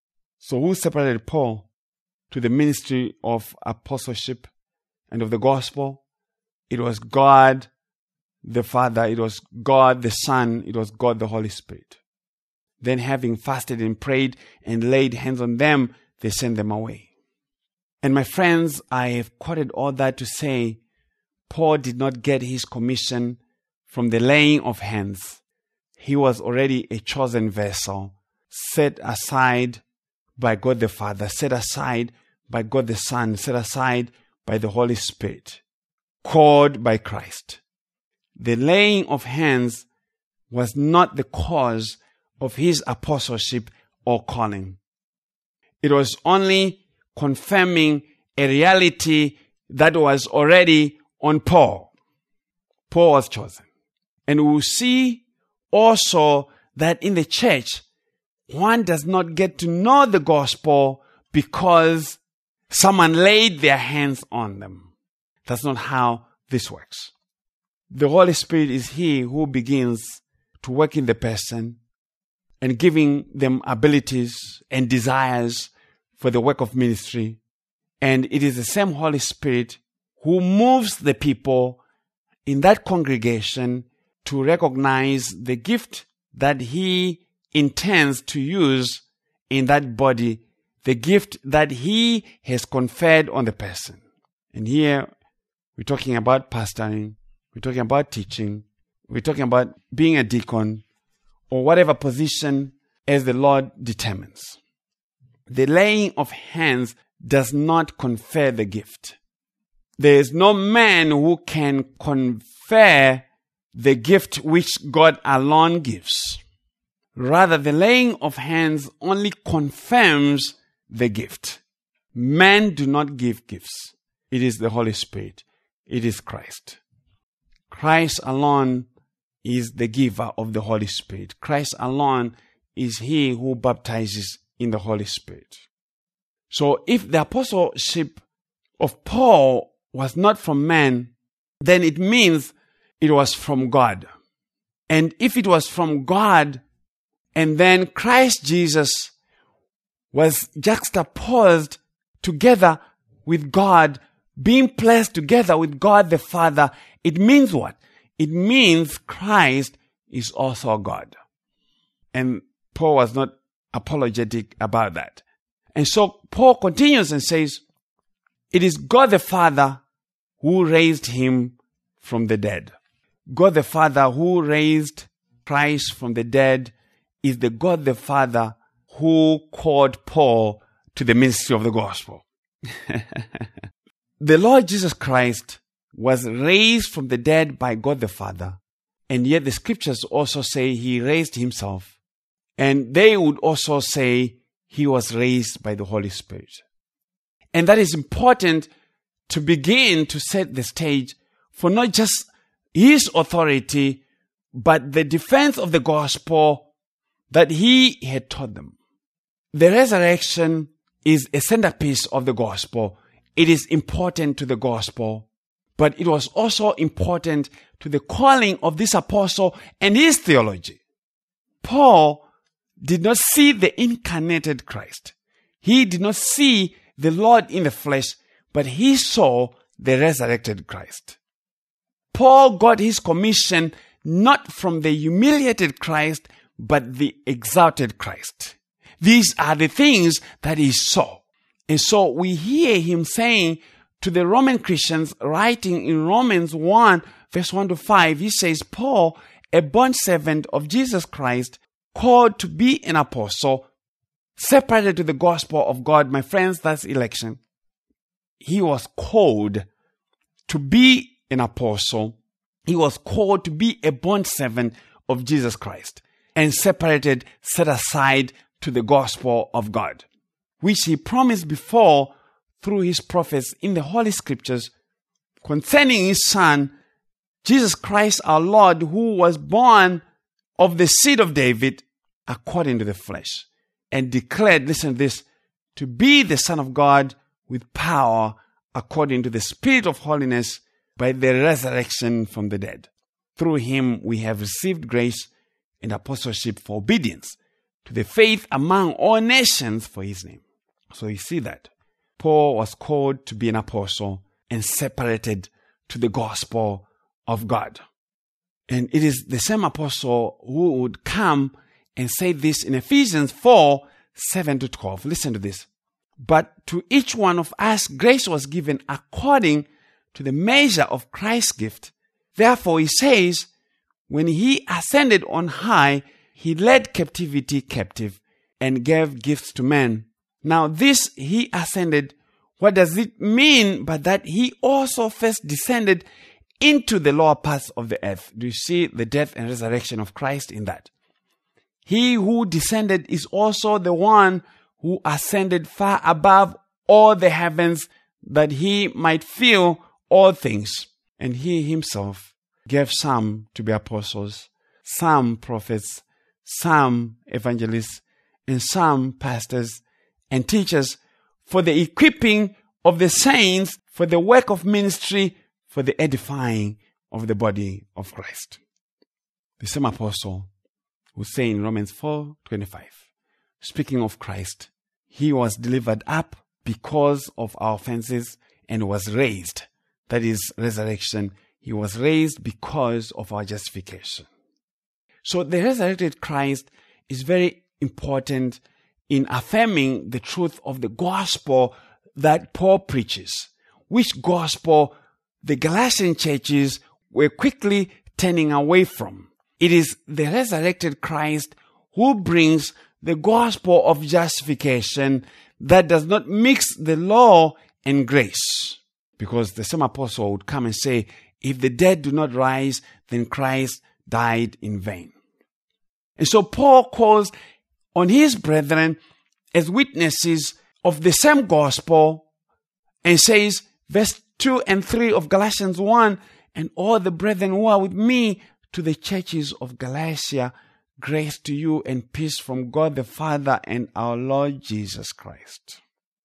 So who separated Paul to the ministry of apostleship and of the gospel? It was God the Father, it was God the Son, it was God the Holy Spirit. Then having fasted and prayed and laid hands on them, they sent them away. And my friends, I have quoted all that to say, Paul did not get his commission from the laying of hands. He was already a chosen vessel, set aside by God the Father, set aside by God the Son, set aside by the Holy Spirit, called by Christ. The laying of hands was not the cause of his apostleship or calling. It was only confirming a reality that was already on Paul. Paul was chosen. And we'll see also that in the church, one does not get to know the gospel because someone laid their hands on them. That's not how this works. The Holy Spirit is He who begins to work in the person and giving them abilities and desires for the work of ministry. And it is the same Holy Spirit who moves the people in that congregation to recognize the gift that He intends to use in that body, the gift that He has conferred on the person. And here we're talking about pastoring, we're talking about teaching, we're talking about being a deacon, or whatever position as the Lord determines. The laying of hands does not confer the gift. There is no man who can confer the gift which God alone gives. Rather, the laying of hands only confirms the gift. Men do not give gifts. It is the Holy Spirit. It is Christ. Christ alone is the giver of the Holy Spirit. Christ alone is he who baptizes in the Holy Spirit. So if the apostleship of Paul was not from man, then it means it was from God. And if it was from God, and then Christ Jesus was juxtaposed together with God, being placed together with God the Father, it means what? It means Christ is also God. And Paul was not apologetic about that. And so Paul continues and says, it is God the Father who raised him from the dead. God the Father who raised Christ from the dead is the God the Father who called Paul to the ministry of the gospel. The Lord Jesus Christ was raised from the dead by God the Father, and yet the scriptures also say he raised himself, and they would also say he was raised by the Holy Spirit. And that is important to begin to set the stage for not just his authority, but the defense of the gospel that he had taught them. The resurrection is a centerpiece of the gospel. It is important to the gospel, but it was also important to the calling of this apostle and his theology. Paul did not see the incarnated Christ. He did not see the Lord in the flesh, but he saw the resurrected Christ. Paul got his commission not from the humiliated Christ, but the exalted Christ. These are the things that he saw. And so we hear him saying to the Roman Christians, writing in Romans one, verse one to five, he says, Paul, a bondservant of Jesus Christ, called to be an apostle, separated to the gospel of God. My friends, that's election. He was called to be an apostle. He was called to be a bondservant of Jesus Christ and separated, set aside to the gospel of God, which he promised before through his prophets in the Holy Scriptures concerning his Son, Jesus Christ our Lord, who was born of the seed of David according to the flesh, and declared, listen to this, to be the Son of God with power according to the Spirit of holiness by the resurrection from the dead. Through him we have received grace and apostleship for obedience to the faith among all nations for his name. So you see that Paul was called to be an apostle and separated to the gospel of God. And it is the same apostle who would come and say this in Ephesians four, seven to twelve. Listen to this. But to each one of us grace was given according to the measure of Christ's gift. Therefore, he says, when he ascended on high, he led captivity captive and gave gifts to men. Now this he ascended, what does it mean but that he also first descended into the lower parts of the earth? Do you see the death and resurrection of Christ in that? He who descended is also the one who ascended far above all the heavens, that he might fill all things. And he himself gave some to be apostles, some prophets, some evangelists, and some pastors and teachers, for the equipping of the saints, for the work of ministry, for the edifying of the body of Christ. The same apostle who say in Romans four twenty-five, speaking of Christ, he was delivered up because of our offenses and was raised. That is resurrection. He was raised because of our justification. So the resurrected Christ is very important in affirming the truth of the gospel that Paul preaches, which gospel the Galatian churches were quickly turning away from. It is the resurrected Christ who brings the gospel of justification that does not mix the law and grace. Because the same apostle would come and say, if the dead do not rise, then Christ died in vain. And so Paul calls on his brethren as witnesses of the same gospel and says, verse two and three of Galatians one, and all the brethren who are with me to the churches of Galatia, grace to you and peace from God the Father and our Lord Jesus Christ.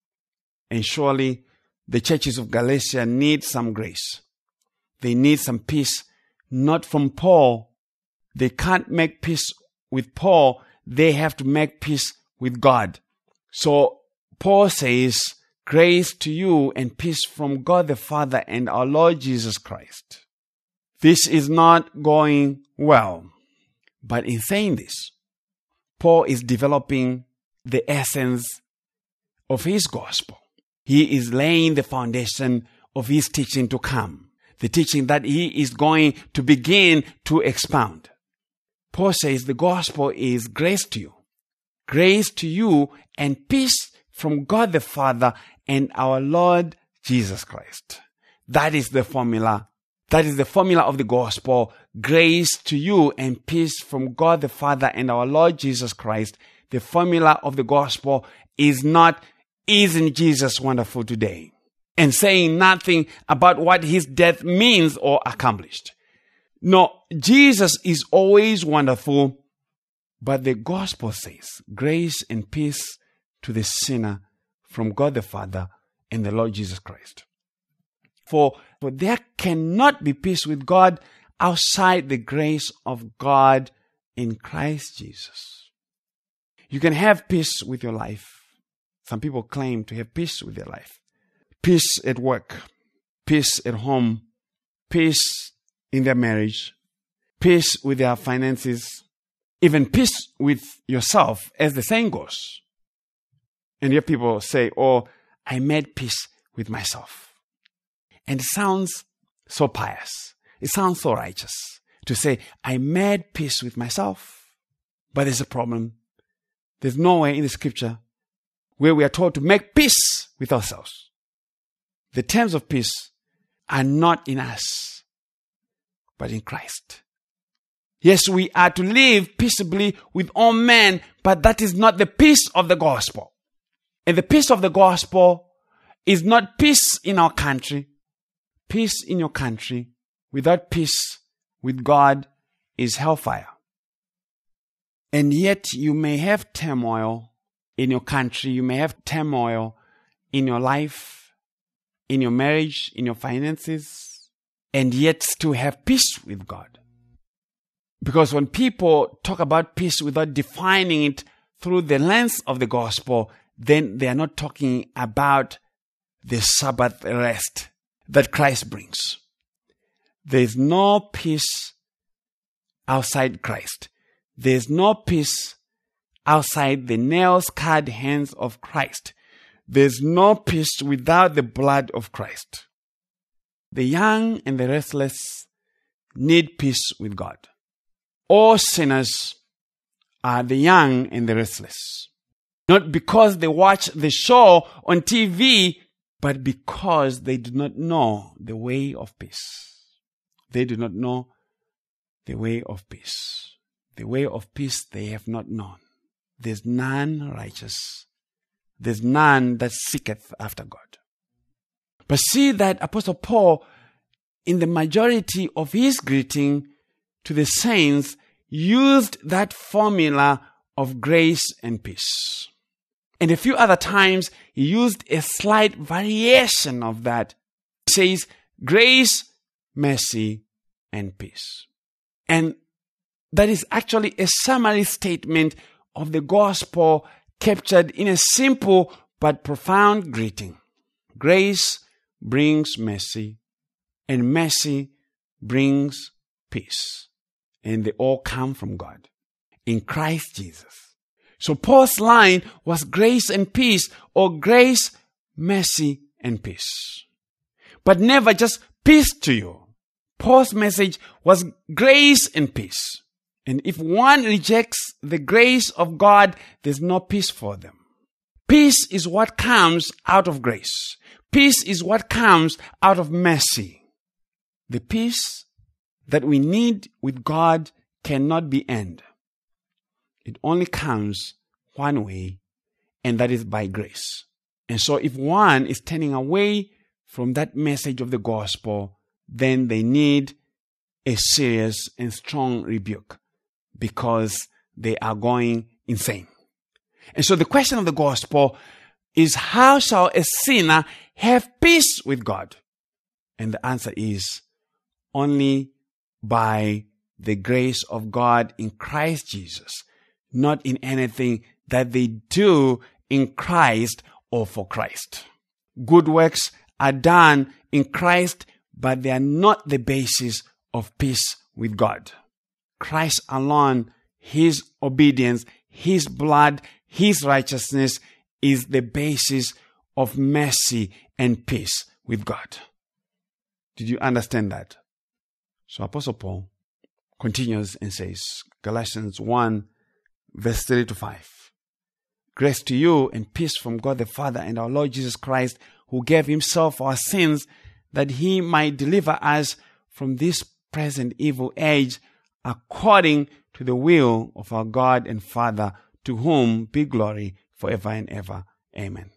And surely the churches of Galatia need some grace. They need some peace, not from Paul. They can't make peace with Paul. They have to make peace with God. So Paul says, grace to you and peace from God the Father and our Lord Jesus Christ. This is not going well. But in saying this, Paul is developing the essence of his gospel. He is laying the foundation of his teaching to come, the teaching that he is going to begin to expound. Paul says the gospel is grace to you, grace to you and peace from God the Father and our Lord Jesus Christ. That is the formula. That is the formula of the gospel. Grace to you and peace from God the Father and our Lord Jesus Christ. The formula of the gospel is not, isn't Jesus wonderful today? And saying nothing about what his death means or accomplished. No, Jesus is always wonderful, but the gospel says grace and peace to the sinner from God the Father and the Lord Jesus Christ. For, for there cannot be peace with God outside the grace of God in Christ Jesus. You can have peace with your life. Some people claim to have peace with their life. Peace at work, peace at home, peace in their marriage, peace with their finances, even peace with yourself, as the saying goes. And yet people say, oh, I made peace with myself. And it sounds so pious. It sounds so righteous to say, I made peace with myself. But there's a problem. There's nowhere in the scripture where we are told to make peace with ourselves. The terms of peace are not in us, but in Christ. Yes, we are to live peaceably with all men, but that is not the peace of the gospel. And the peace of the gospel is not peace in our country. Peace in your country without peace with God is hellfire. And yet you may have turmoil in your country. You may have turmoil in your life, in your marriage, in your finances, and yet still have peace with God. Because when people talk about peace without defining it through the lens of the gospel, then they are not talking about the Sabbath rest that Christ brings. There is no peace outside Christ. There is no peace outside the nail-scarred hands of Christ. There is no peace without the blood of Christ. The young and the restless need peace with God. All sinners are the young and the restless. Not because they watch the show on T V, but because they do not know the way of peace. They do not know the way of peace. The way of peace they have not known. There's none righteous. There's none that seeketh after God. But see that Apostle Paul, in the majority of his greeting to the saints, used that formula of grace and peace. And a few other times, he used a slight variation of that. He says, grace, mercy, and peace. And that is actually a summary statement of the gospel captured in a simple but profound greeting. Grace brings mercy, and mercy brings peace. And they all come from God in Christ Jesus. So Paul's line was grace and peace, or grace, mercy, and peace. But never just peace to you. Paul's message was grace and peace. And if one rejects the grace of God, there's no peace for them. Peace is what comes out of grace. Peace is what comes out of mercy. The peace that we need with God cannot be earned. It only comes one way, and that is by grace. And so if one is turning away from that message of the gospel, then they need a serious and strong rebuke because they are going insane. And so the question of the gospel is, how shall a sinner have peace with God? And the answer is only by the grace of God in Christ Jesus, not in anything that they do in Christ or for Christ. Good works are done in Christ, but they are not the basis of peace with God. Christ alone, His obedience, His blood, His righteousness is the basis of mercy and peace with God. Did you understand that? So Apostle Paul continues and says, Galatians one, verse three to five. Grace to you and peace from God the Father and our Lord Jesus Christ, who gave Himself for our sins, that He might deliver us from this present evil age, according to the will of our God and Father, to whom be glory forever and ever. Amen.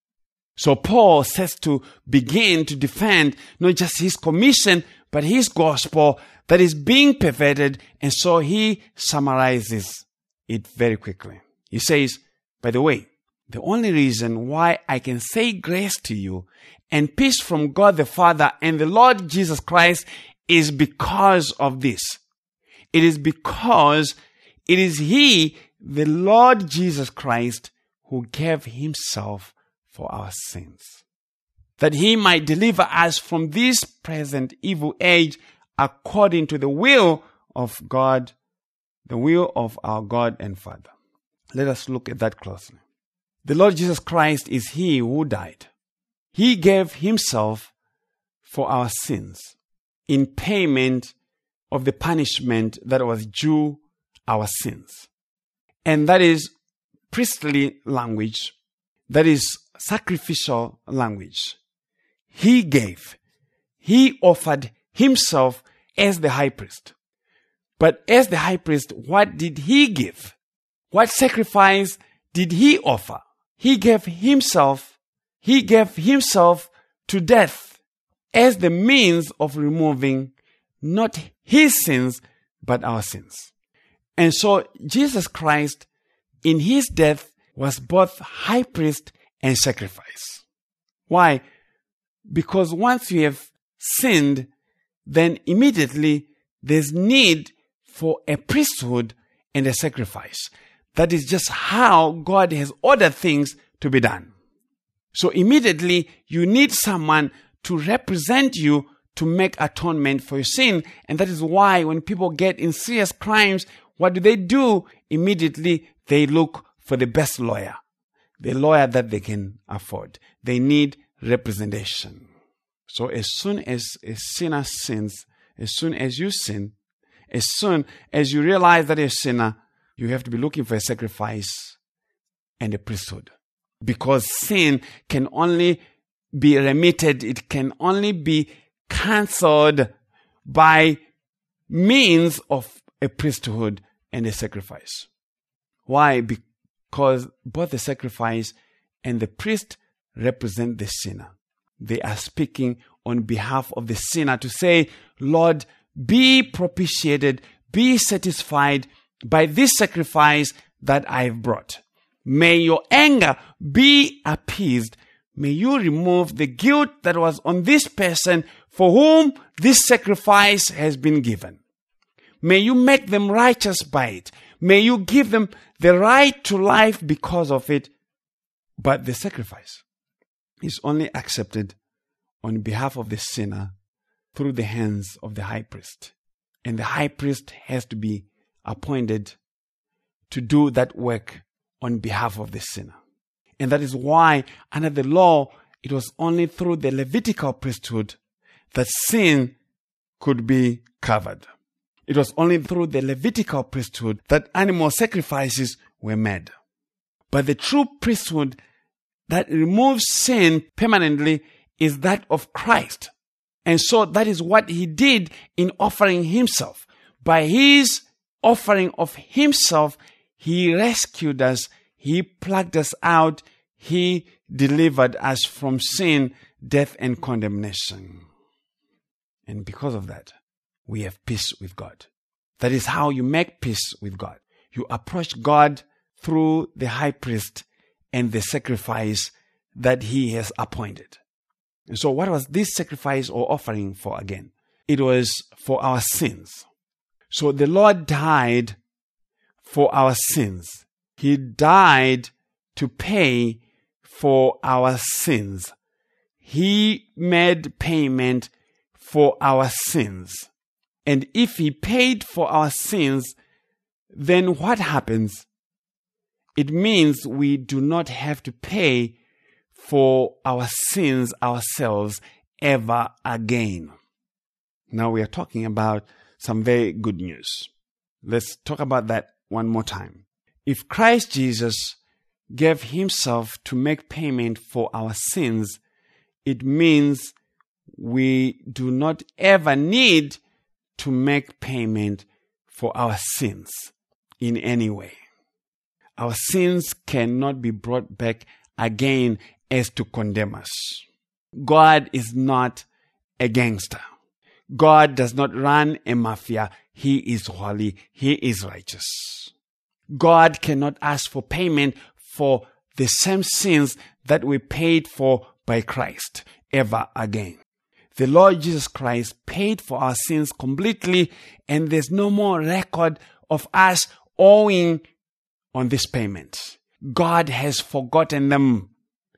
So Paul says to begin to defend not just his commission, but his gospel that is being perverted. And so he summarizes it very quickly. He says, by the way, the only reason why I can say grace to you and peace from God the Father and the Lord Jesus Christ is because of this. It is because it is He, the Lord Jesus Christ, who gave Himself for our sins, that He might deliver us from this present evil age according to the will of God, the will of our God and Father. Let us look at that closely. The Lord Jesus Christ is He who died. He gave Himself for our sins in payment of the punishment that was due our sins. And that is priestly language. That is sacrificial language. He gave. He offered Himself as the high priest. But as the high priest, what did He give? What sacrifice did He offer? He gave Himself, He gave Himself to death as the means of removing not His sins, but our sins. And so Jesus Christ, in His death, was both high priest and sacrifice. Why? Because once you have sinned, then immediately there's need for a priesthood and a sacrifice. That is just how God has ordered things to be done. So immediately you need someone to represent you to make atonement for your sin. And that is why when people get in serious crimes, what do they do? Immediately they look for the best lawyer, the lawyer that they can afford. They need representation. So as soon as a sinner sins, as soon as you sin, as soon as you realize that you're a sinner, you have to be looking for a sacrifice and a priesthood. Because sin can only be remitted, it can only be cancelled by means of a priesthood and a sacrifice. Why? Because both the sacrifice and the priest represent the sinner. They are speaking on behalf of the sinner to say, Lord, be propitiated, be satisfied by this sacrifice that I have brought. May your anger be appeased. May you remove the guilt that was on this person for whom this sacrifice has been given. May you make them righteous by it. May you give them the right to life because of it. But the sacrifice is only accepted on behalf of the sinner through the hands of the high priest. And the high priest has to be appointed to do that work on behalf of the sinner. And that is why under the law, it was only through the Levitical priesthood that sin could be covered. It was only through the Levitical priesthood that animal sacrifices were made. But the true priesthood that removes sin permanently is that of Christ. And so that is what He did in offering Himself. By His offering of Himself, He rescued us, He plucked us out, He delivered us from sin, death, and condemnation. And because of that, we have peace with God. That is how you make peace with God. You approach God through the high priest and the sacrifice that he has appointed. And so what was this sacrifice or offering for again? It was for our sins. So the Lord died for our sins. He died to pay for our sins. He made payment for our sins. And if he paid for our sins, then what happens? It means we do not have to pay for our sins ourselves ever again. Now we are talking about some very good news. Let's talk about that one more time. If Christ Jesus gave himself to make payment for our sins, it means we do not ever need to make payment for our sins in any way. Our sins cannot be brought back again as to condemn us. God is not a gangster. God does not run a mafia. He is holy. He is righteous. God cannot ask for payment for the same sins that we paid for by Christ ever again. The Lord Jesus Christ paid for our sins completely, and there's no more record of us owing on this payment. God has forgotten them.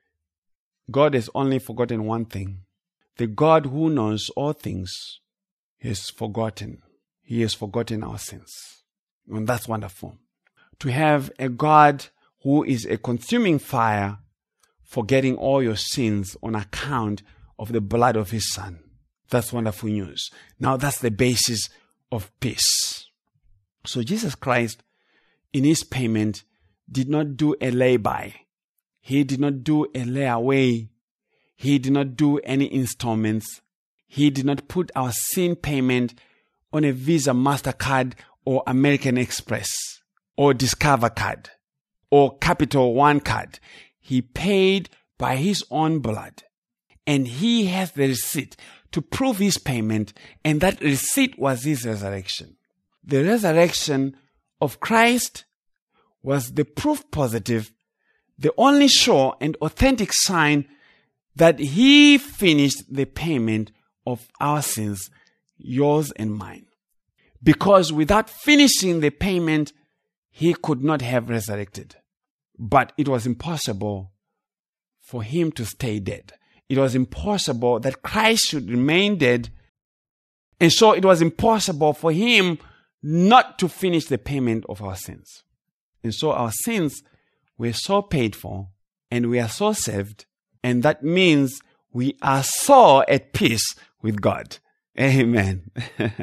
God has only forgotten one thing. The God who knows all things has forgotten. He has forgotten our sins. And that's wonderful. To have a God who is a consuming fire, forgetting all your sins on account of the blood of his Son. That's wonderful news. Now that's the basis of peace. So Jesus Christ, in his payment, did not do a lay-by. He did not do a lay-away. He did not do any installments. He did not put our sin payment on a Visa, MasterCard, or American Express, or Discover card, or Capital One card. He paid by his own blood. And he has the receipt to prove his payment, and that receipt was his resurrection. The resurrection of Christ was the proof positive, the only sure and authentic sign that he finished the payment of our sins, yours and mine. Because without finishing the payment, he could not have resurrected. But it was impossible for him to stay dead. It was impossible that Christ should remain dead. And so it was impossible for him not to finish the payment of our sins. And so our sins were so paid for, and we are so saved, and that means we are so at peace with God. Amen.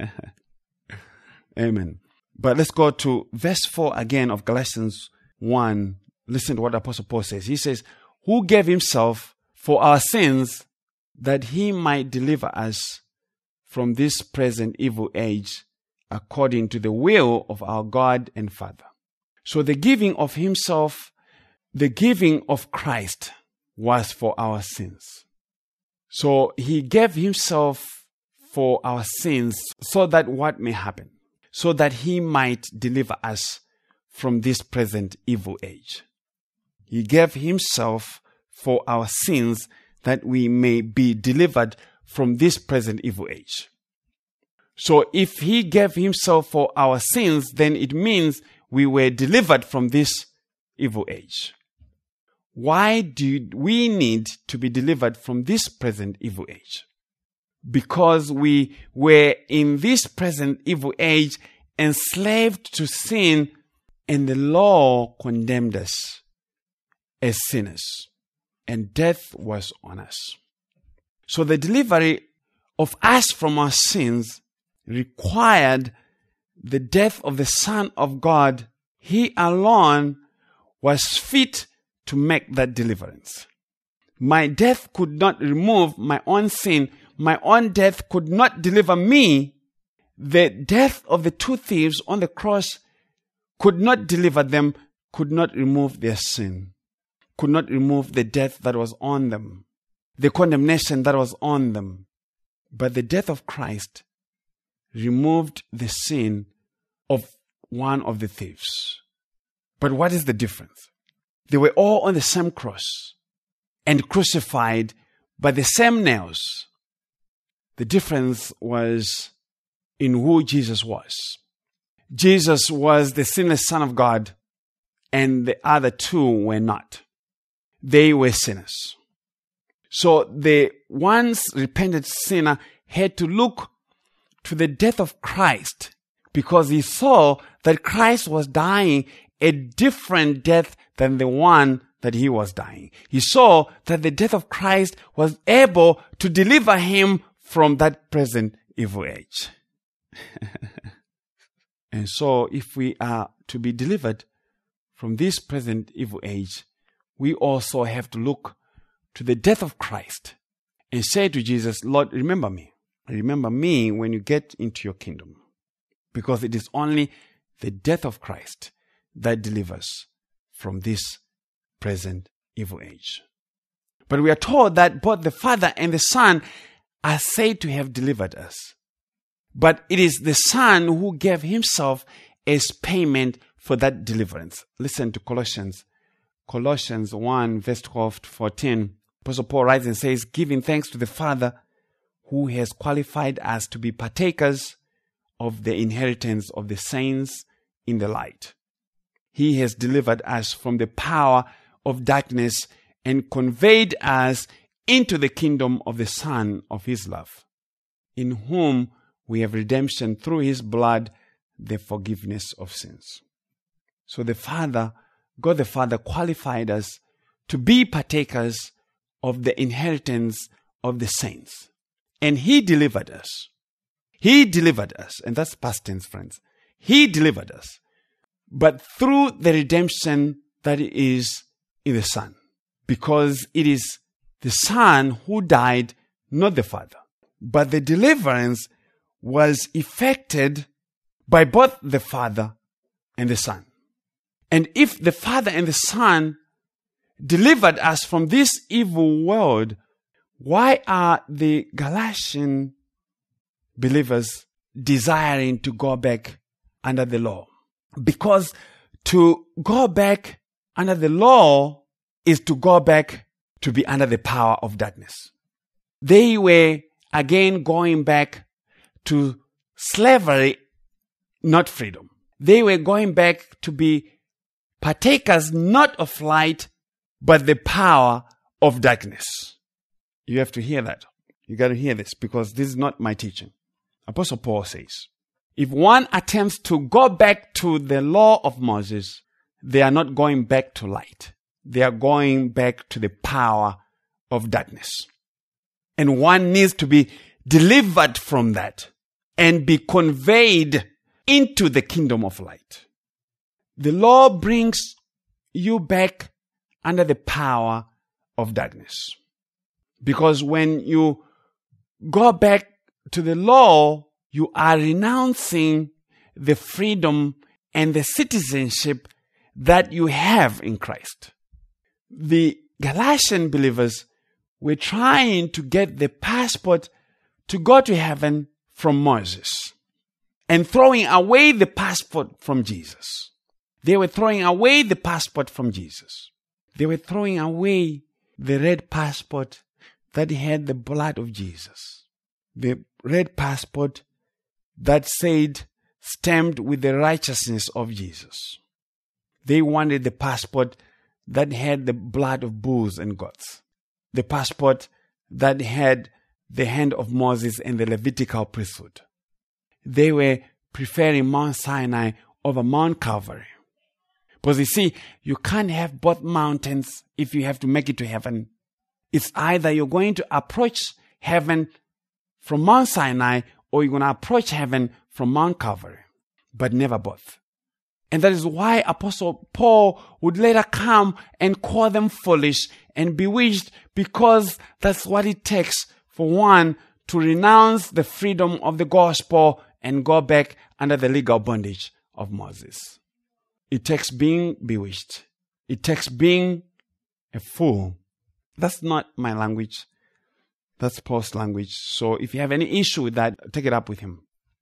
Amen. But let's go to verse four again of Galatians one. Listen to what Apostle Paul says. He says, who gave himself for our sins that he might deliver us from this present evil age according to the will of our God and Father. So the giving of himself, the giving of Christ was for our sins. So he gave himself for our sins so that what may happen? So that he might deliver us from this present evil age. He gave himself for our sins that we may be delivered from this present evil age. So if he gave himself for our sins, then it means we were delivered from this evil age. Why do we need to be delivered from this present evil age? Because we were in this present evil age enslaved to sin, and the law condemned us as sinners, and death was on us. So the delivery of us from our sins required the death of the Son of God. He alone was fit to make that deliverance. My death could not remove my own sin. My own death could not deliver me. The death of the two thieves on the cross could not deliver them, could not remove their sin, could not remove the death that was on them, the condemnation that was on them. But the death of Christ removed the sin of one of the thieves. But what is the difference? They were all on the same cross and crucified by the same nails. The difference was in who Jesus was. Jesus was the sinless Son of God, and the other two were not. They were sinners. So the once repentant sinner had to look to the death of Christ because he saw that Christ was dying a different death than the one that he was dying. He saw that the death of Christ was able to deliver him from that present evil age. And so if we are to be delivered from this present evil age, we also have to look to the death of Christ and say to Jesus, Lord, remember me. Remember me when you get into your kingdom. Because it is only the death of Christ that delivers from this present evil age. But we are told that both the Father and the Son are said to have delivered us. But it is the Son who gave himself as payment for that deliverance. Listen to Colossians. Colossians one, verse twelve to fourteen. Apostle Paul writes and says, giving thanks to the Father who has qualified us to be partakers of the inheritance of the saints in the light. He has delivered us from the power of darkness and conveyed us into the kingdom of the Son of his love, in whom we have redemption through his blood, the forgiveness of sins. So the Father, God the Father, qualified us to be partakers of the inheritance of the saints. And he delivered us. He delivered us. And that's past tense, friends. He delivered us. But through the redemption that is in the Son. Because it is the Son who died, not the Father. But the deliverance was effected by both the Father and the Son. And if the Father and the Son delivered us from this evil world, why are the Galatian believers desiring to go back under the law? Because to go back under the law is to go back to be under the power of darkness. They were again going back to slavery, not freedom. They were going back to be partakers not of light, but the power of darkness. You have to hear that. You got to hear this because this is not my teaching. Apostle Paul says, if one attempts to go back to the law of Moses, they are not going back to light. They are going back to the power of darkness. And one needs to be delivered from that and be conveyed into the kingdom of light. The law brings you back under the power of darkness. Because when you go back to the law, you are renouncing the freedom and the citizenship that you have in Christ. The Galatian believers were trying to get the passport to go to heaven from Moses and throwing away the passport from Jesus. They were throwing away the passport from Jesus. They were throwing away the red passport that had the blood of Jesus. The red passport that said, stamped with the righteousness of Jesus. They wanted the passport that had the blood of bulls and goats. The passport that had the hand of Moses and the Levitical priesthood. They were preferring Mount Sinai over Mount Calvary. Because you see, you can't have both mountains if you have to make it to heaven. It's either you're going to approach heaven from Mount Sinai or you're going to approach heaven from Mount Calvary. But never both. And that is why Apostle Paul would later come and call them foolish and bewitched, because that's what it takes for one to renounce the freedom of the gospel and go back under the legal bondage of Moses. It takes being bewitched. It takes being a fool. That's not my language. That's Paul's language. So if you have any issue with that, take it up with him.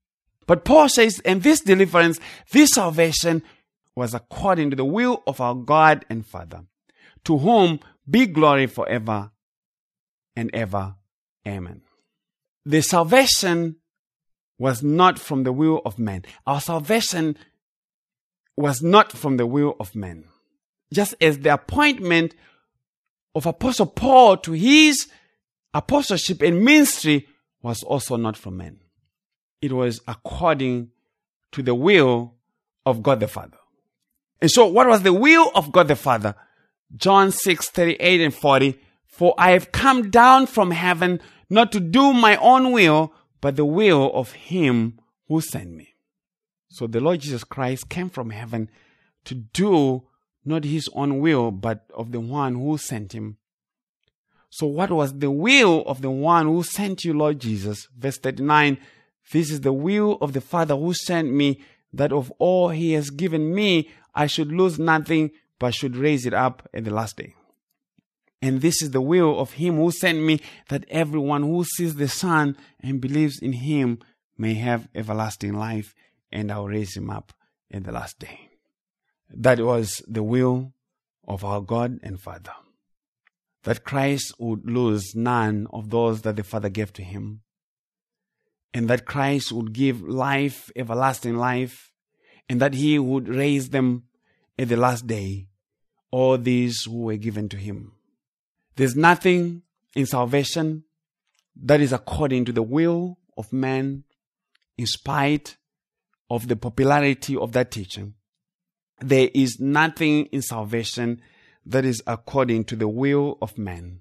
But Paul says, and this deliverance, this salvation was according to the will of our God and Father, to whom be glory forever and ever. Amen. The salvation was not from the will of man. Our salvation was not from the will of man. Just as the appointment of Apostle Paul to his apostleship and ministry was also not from men. It was according to the will of God the Father. And so what was the will of God the Father? John six, thirty-eight and forty. For I have come down from heaven not to do my own will, but the will of him who sent me. So the Lord Jesus Christ came from heaven to do not his own will, but of the one who sent him. So what was the will of the one who sent you, Lord Jesus? Verse thirty-nine, this is the will of the Father who sent me, that of all he has given me, I should lose nothing, but should raise it up at the last day. And this is the will of him who sent me, that everyone who sees the Son and believes in him may have everlasting life, and I'll raise him up at the last day. That was the will of our God and Father, that Christ would lose none of those that the Father gave to him, and that Christ would give life, everlasting life, and that he would raise them at the last day, all these who were given to him. There's nothing in salvation that is according to the will of man, in spite of the popularity of that teaching. There is nothing in salvation that is according to the will of man.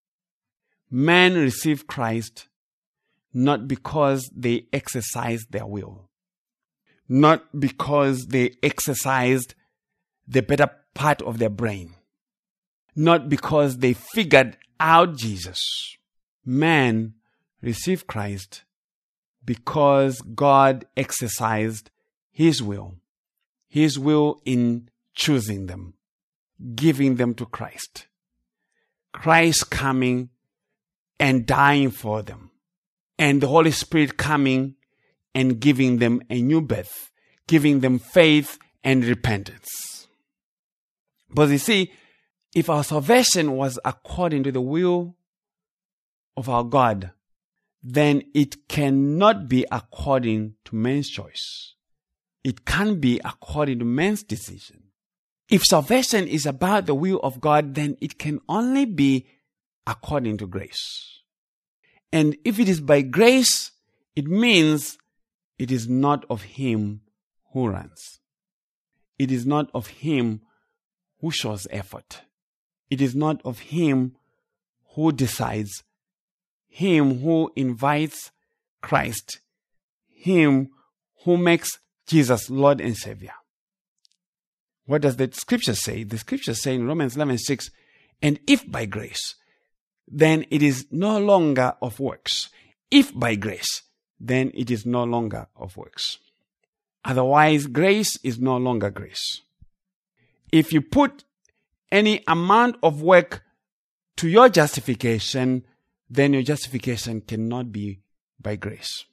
Men receive Christ not because they exercised their will, not because they exercised the better part of their brain, not because they figured out Jesus. Man received Christ because God exercised his will, his will in choosing them, giving them to Christ. Christ coming and dying for them, and the Holy Spirit coming and giving them a new birth, giving them faith and repentance. But you see, if our salvation was according to the will of our God, then it cannot be according to man's choice. It can't be according to man's decision. If salvation is about the will of God, then it can only be according to grace. And if it is by grace, it means it is not of him who runs. It is not of him who shows effort. It is not of him who decides, him who invites Christ, him who makes Jesus Lord and Savior. What does the scripture say? The scripture say in Romans eleven six, and if by grace, then it is no longer of works. If by grace, then it is no longer of works. Otherwise, grace is no longer grace. If you put any amount of work to your justification, then your justification cannot be by grace.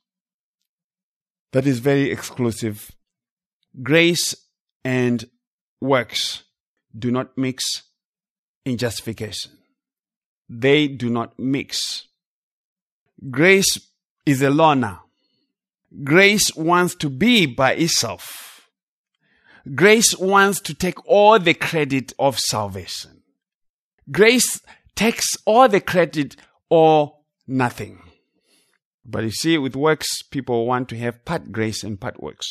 That is very exclusive. Grace and works do not mix in justification. They do not mix. Grace is a law now. Grace wants to be by itself. Grace wants to take all the credit of salvation. Grace takes all the credit or nothing. But you see, with works, people want to have part grace and part works.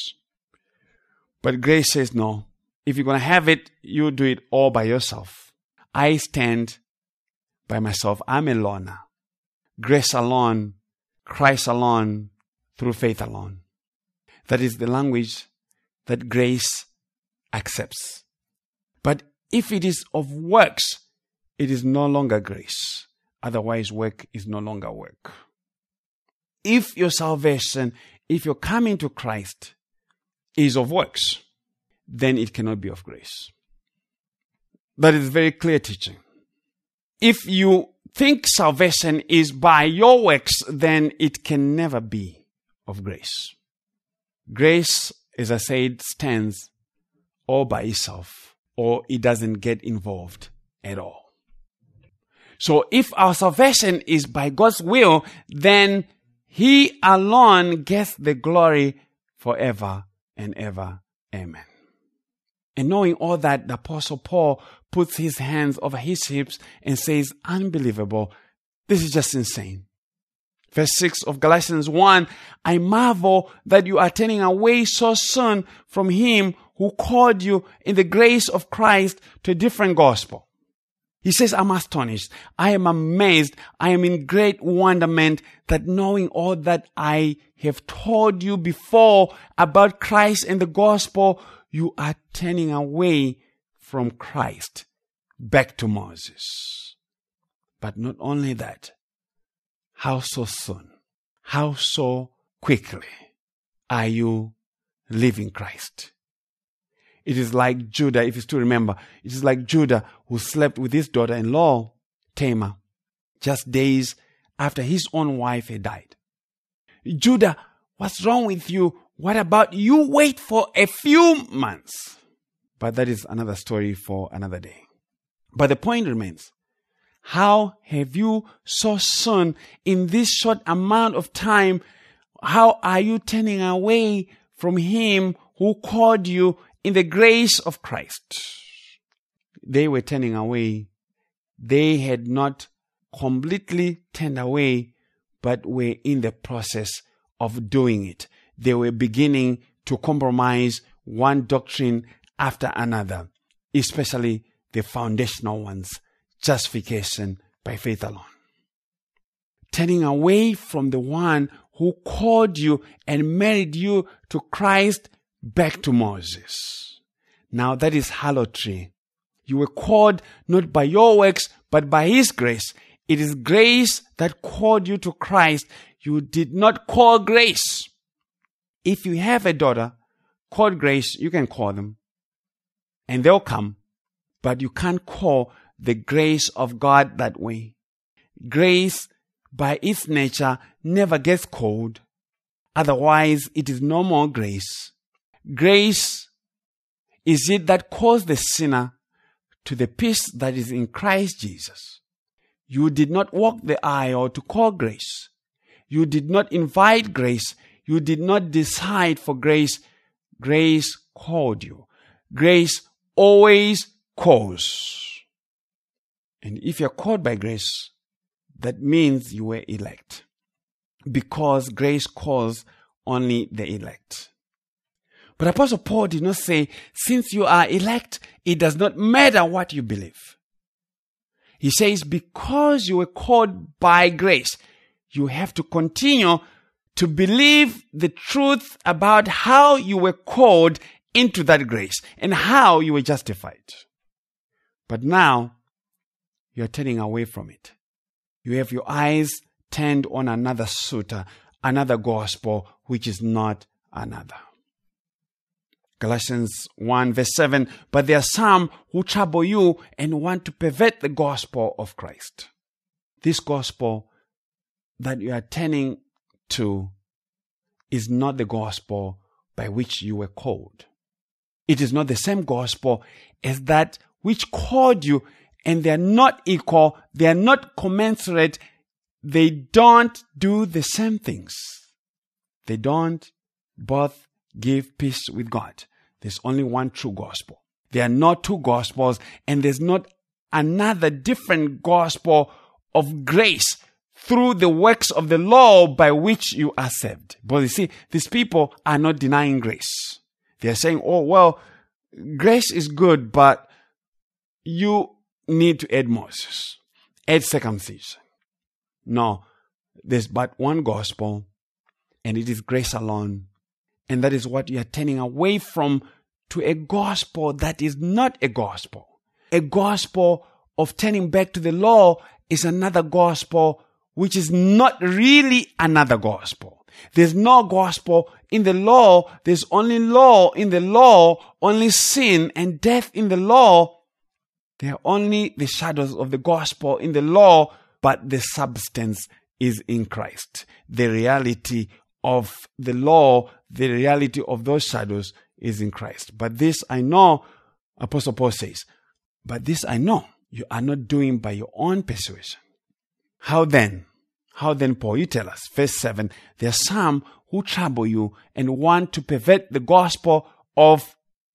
But grace says, no, if you're going to have it, you do it all by yourself. I stand by myself. I'm a loner. Grace alone, Christ alone, through faith alone. That is the language that grace accepts. But if it is of works, it is no longer grace. Otherwise, work is no longer work. If your salvation, if your coming to Christ is of works, then it cannot be of grace. That is very clear teaching. If you think salvation is by your works, then it can never be of grace. Grace, as I said, stands all by itself, or it doesn't get involved at all. So if our salvation is by God's will, then He alone gets the glory forever and ever. Amen. And knowing all that, the Apostle Paul puts his hands over his hips and says, unbelievable. This is just insane. Verse six of Galatians one, I marvel that you are turning away so soon from Him who called you in the grace of Christ to a different gospel. He says, I'm astonished. I am amazed. I am in great wonderment that knowing all that I have told you before about Christ and the gospel, you are turning away from Christ back to Moses. But not only that, how so soon, how so quickly are you leaving Christ? It is like Judah, if you still remember, it is like Judah who slept with his daughter-in-law, Tamar, just days after his own wife had died. Judah, what's wrong with you? What about you wait for a few months? But that is another story for another day. But the point remains, how have you so soon, in this short amount of time, how are you turning away from Him who called you in the grace of Christ? They were turning away. They had not completely turned away, but were in the process of doing it. They were beginning to compromise one doctrine after another, especially the foundational ones, justification by faith alone. Turning away from the one who called you and married you to Christ back to Moses. Now that is harlotry. You were called not by your works, but by His grace. It is grace that called you to Christ. You did not call grace. If you have a daughter called Grace, you can call them and they'll come, but you can't call the grace of God that way. Grace, by its nature, never gets called. Otherwise, it is no more grace. Grace is it that calls the sinner to the peace that is in Christ Jesus. You did not walk the aisle to call grace. You did not invite grace. You did not decide for grace. Grace called you. Grace always calls. And if you're called by grace, that means you were elect. Because grace calls only the elect. But Apostle Paul did not say, since you are elect, it does not matter what you believe. He says, because you were called by grace, you have to continue to believe the truth about how you were called into that grace and how you were justified. But now, you are turning away from it. You have your eyes turned on another suitor, another gospel, which is not another. Galatians one verse seven, but there are some who trouble you and want to pervert the gospel of Christ. This gospel that you are turning to is not the gospel by which you were called. It is not the same gospel as that which called you, and they are not equal, they are not commensurate, they don't do the same things. They don't both give peace with God. There's only one true gospel. There are not two gospels, and there's not another different gospel of grace through the works of the law by which you are saved. But you see, these people are not denying grace. They are saying, oh, well, grace is good, but you need to add Moses, add circumcision. No, there's but one gospel, and it is grace alone. And that is what you are turning away from, to a gospel that is not a gospel. A gospel of turning back to the law is another gospel which is not really another gospel. There's no gospel in the law. There's only law in the law, only sin and death in the law. They are only the shadows of the gospel in the law, but the substance is in Christ. The reality of the law, the reality of those shadows is in Christ. But this I know, Apostle Paul says, but this I know, you are not doing by your own persuasion. How then? How then, Paul? You tell us. Verse seven, there are some who trouble you and want to pervert the gospel of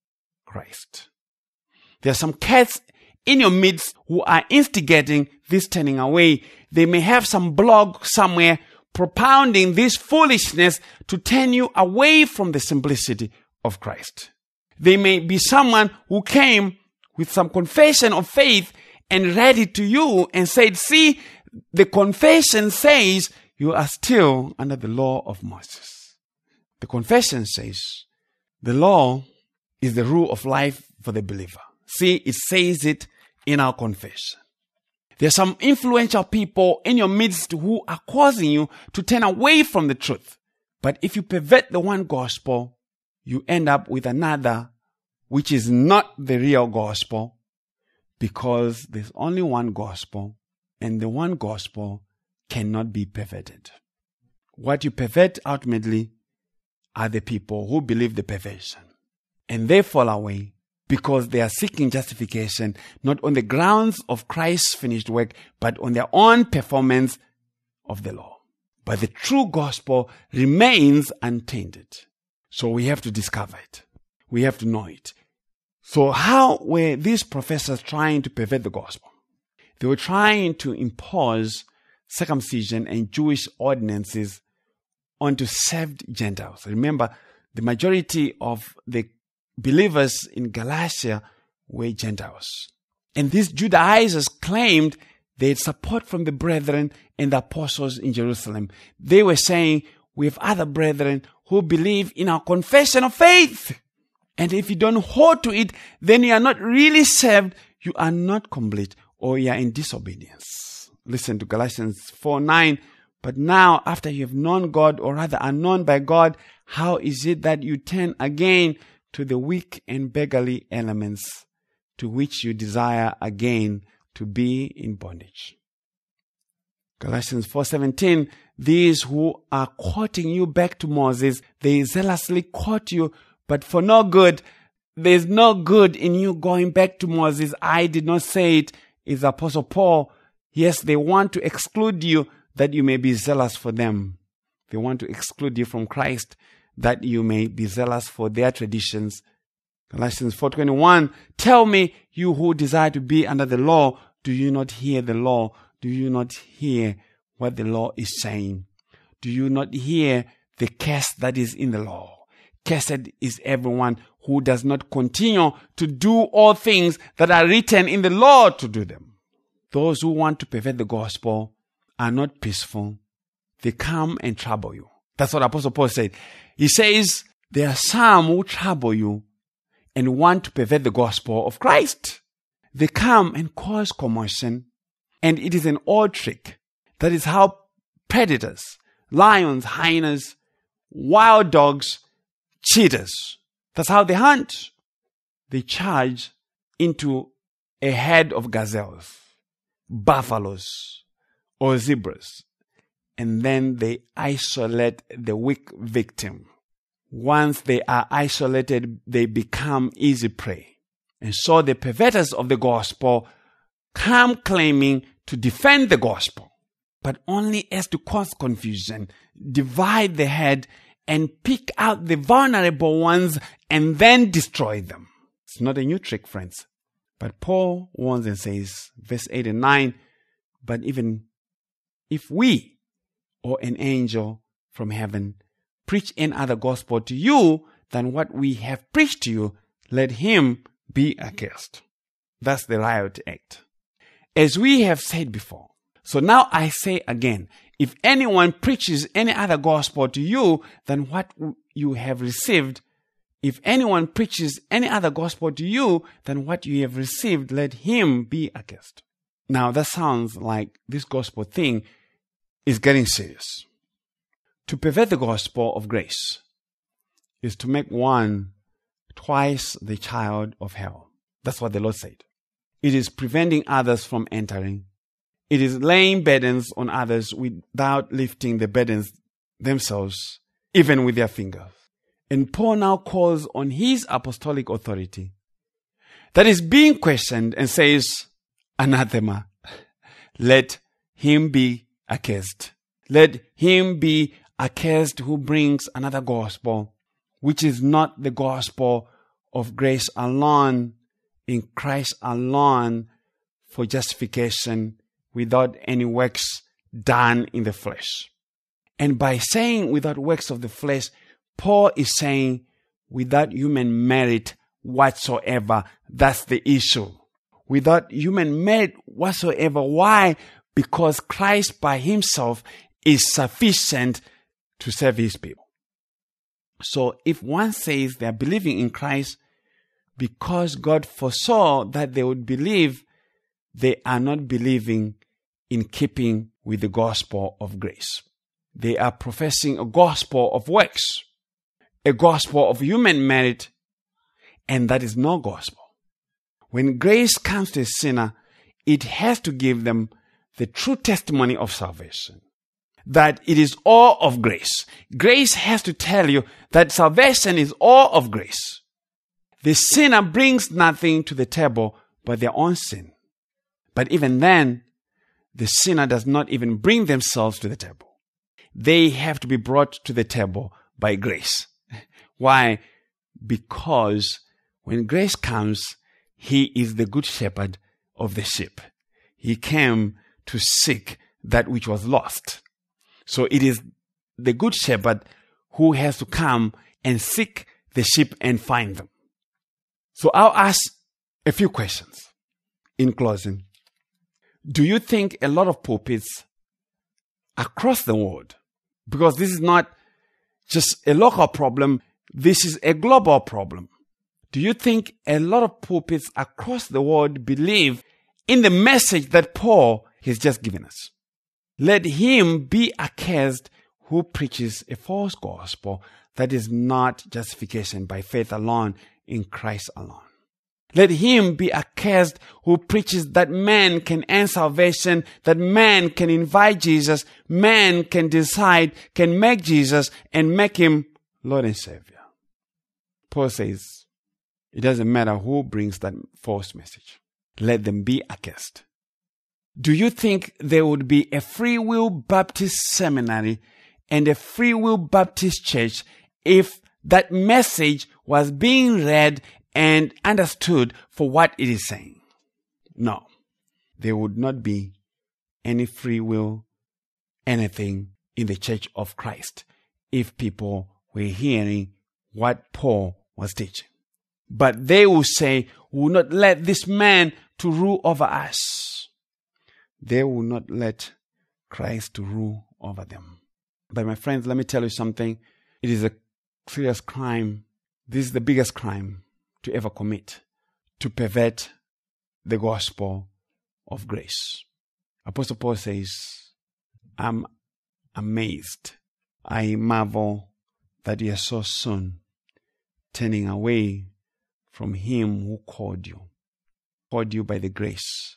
Christ. There are some cats in your midst who are instigating this turning away. They may have some blog somewhere propounding this foolishness to turn you away from the simplicity of Christ. They may be someone who came with some confession of faith and read it to you and said, see, the confession says you are still under the law of Moses. The confession says the law is the rule of life for the believer. See, it says it in our confession. There are some influential people in your midst who are causing you to turn away from the truth. But if you pervert the one gospel, you end up with another, which is not the real gospel, because there's only one gospel, and the one gospel cannot be perverted. What you pervert ultimately are the people who believe the perversion. And they fall away because they are seeking justification not on the grounds of Christ's finished work, but on their own performance of the law. But the true gospel remains untainted. So we have to discover it. We have to know it. So how were these professors trying to pervert the gospel? They were trying to impose circumcision and Jewish ordinances onto saved Gentiles. Remember, the majority of the believers in Galatia were Gentiles. And these Judaizers claimed they had support from the brethren and the apostles in Jerusalem. They were saying, we have other brethren who believe in our confession of faith. And if you don't hold to it, then you are not really saved. You are not complete, or you are in disobedience. Listen to Galatians four nine. But now, after you have known God, or rather are known by God, how is it that you turn again to the weak and beggarly elements to which you desire again to be in bondage? Galatians four seventeen, these who are quoting you back to Moses, they zealously quote you, but for no good. There's no good in you going back to Moses. I did not say it. It's Apostle Paul. Yes, they want to exclude you that you may be zealous for them. They want to exclude you from Christ that you may be zealous for their traditions. Galatians four twenty-one, tell me, you who desire to be under the law, do you not hear the law? Do you not hear what the law is saying? Do you not hear the curse that is in the law? Cursed is everyone who does not continue to do all things that are written in the law to do them. Those who want to pervert the gospel are not peaceful. They come and trouble you. That's what Apostle Paul said. He says, there are some who trouble you and want to pervert the gospel of Christ. They come and cause commotion, and it is an old trick. That is how predators, lions, hyenas, wild dogs, cheetahs, that's how they hunt. They charge into a herd of gazelles, buffaloes, or zebras, and then they isolate the weak victim. Once they are isolated, they become easy prey. And so the perverters of the gospel come claiming to defend the gospel, but only as to cause confusion, divide the herd, and pick out the vulnerable ones and then destroy them. It's not a new trick, friends. But Paul warns and says, verse eight and nine, but even if we or an angel from heaven preach any other gospel to you than what we have preached to you, let him be accursed. That's the riot act. As we have said before. So now I say again, if anyone preaches any other gospel to you than what you have received, if anyone preaches any other gospel to you than what you have received, let him be accursed. Now that sounds like this gospel thing is getting serious. To pervert the gospel of grace is to make one twice the child of hell. That's what the Lord said. It is preventing others from entering. It is laying burdens on others without lifting the burdens themselves, even with their fingers. And Paul now calls on his apostolic authority that is being questioned and says, anathema, let him be accursed. Let him be accursed who brings another gospel, which is not the gospel of grace alone, in Christ alone, for justification without any works done in the flesh. And by saying without works of the flesh, Paul is saying without human merit whatsoever. That's the issue. Without human merit whatsoever. Why? Because Christ by himself is sufficient to save his people. So if one says they are believing in Christ because God foresaw that they would believe, they are not believing in keeping with the gospel of grace. They are professing a gospel of works, a gospel of human merit, and that is no gospel. When grace comes to a sinner, it has to give them the true testimony of salvation, that it is all of grace. Grace has to tell you that salvation is all of grace. The sinner brings nothing to the table but their own sin. But even then, the sinner does not even bring themselves to the table. They have to be brought to the table by grace. Why? Because when grace comes, he is the good shepherd of the sheep. He came to seek that which was lost. So it is the good shepherd who has to come and seek the sheep and find them. So I'll ask a few questions in closing. Do you think a lot of pulpits across the world, because this is not just a local problem, this is a global problem, do you think a lot of pulpits across the world believe in the message that Paul has just given us? Let him be accursed who preaches a false gospel that is not justification by faith alone in Christ alone. Let him be accursed who preaches that man can earn salvation, that man can invite Jesus, man can decide, can make Jesus and make him Lord and Savior. Paul says, it doesn't matter who brings that false message. Let them be accursed. Do you think there would be a Free Will Baptist seminary and a Free Will Baptist church if that message was being read and understood for what it is saying? No. There would not be any free will, anything in the Church of Christ if people were hearing what Paul was teaching. But they will say, we will not let this man to rule over us. They will not let Christ to rule over them. But my friends, let me tell you something. It is a serious crime. This is the biggest crime to ever commit, to pervert the gospel of grace. Apostle Paul says, I'm amazed. I marvel that you are so soon turning away from him who called you, called you by the grace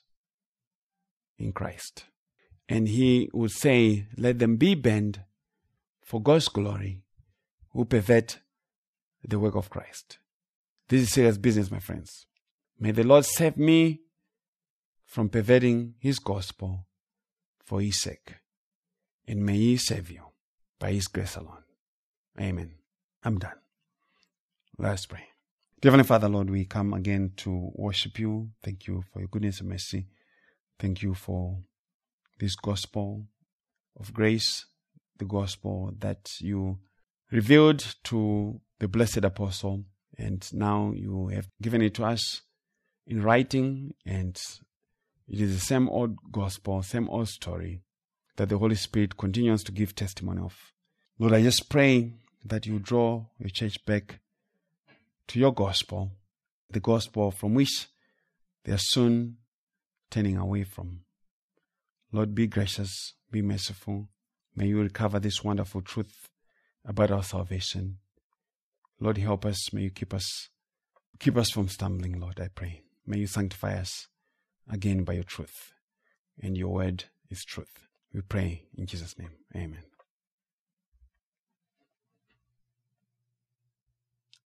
in Christ. And he would say, let them be burned for God's glory, who pervert the work of Christ. This is serious business, my friends. May the Lord save me from perverting his gospel for his sake. And may he save you by his grace alone. Amen. I'm done. Let us pray. Dear Heavenly Father, Lord, we come again to worship you. Thank you for your goodness and mercy. Thank you for this gospel of grace, the gospel that you revealed to the blessed apostle, and now you have given it to us in writing, and it is the same old gospel, same old story that the Holy Spirit continues to give testimony of. Lord, I just pray that you draw your church back to your gospel, the gospel from which they are soon turning away from. Lord, be gracious, be merciful. May you recover this wonderful truth about our salvation. Lord, help us. May you keep us, keep us from stumbling, Lord, I pray. May you sanctify us again by your truth. And your word is truth. We pray in Jesus' name. Amen.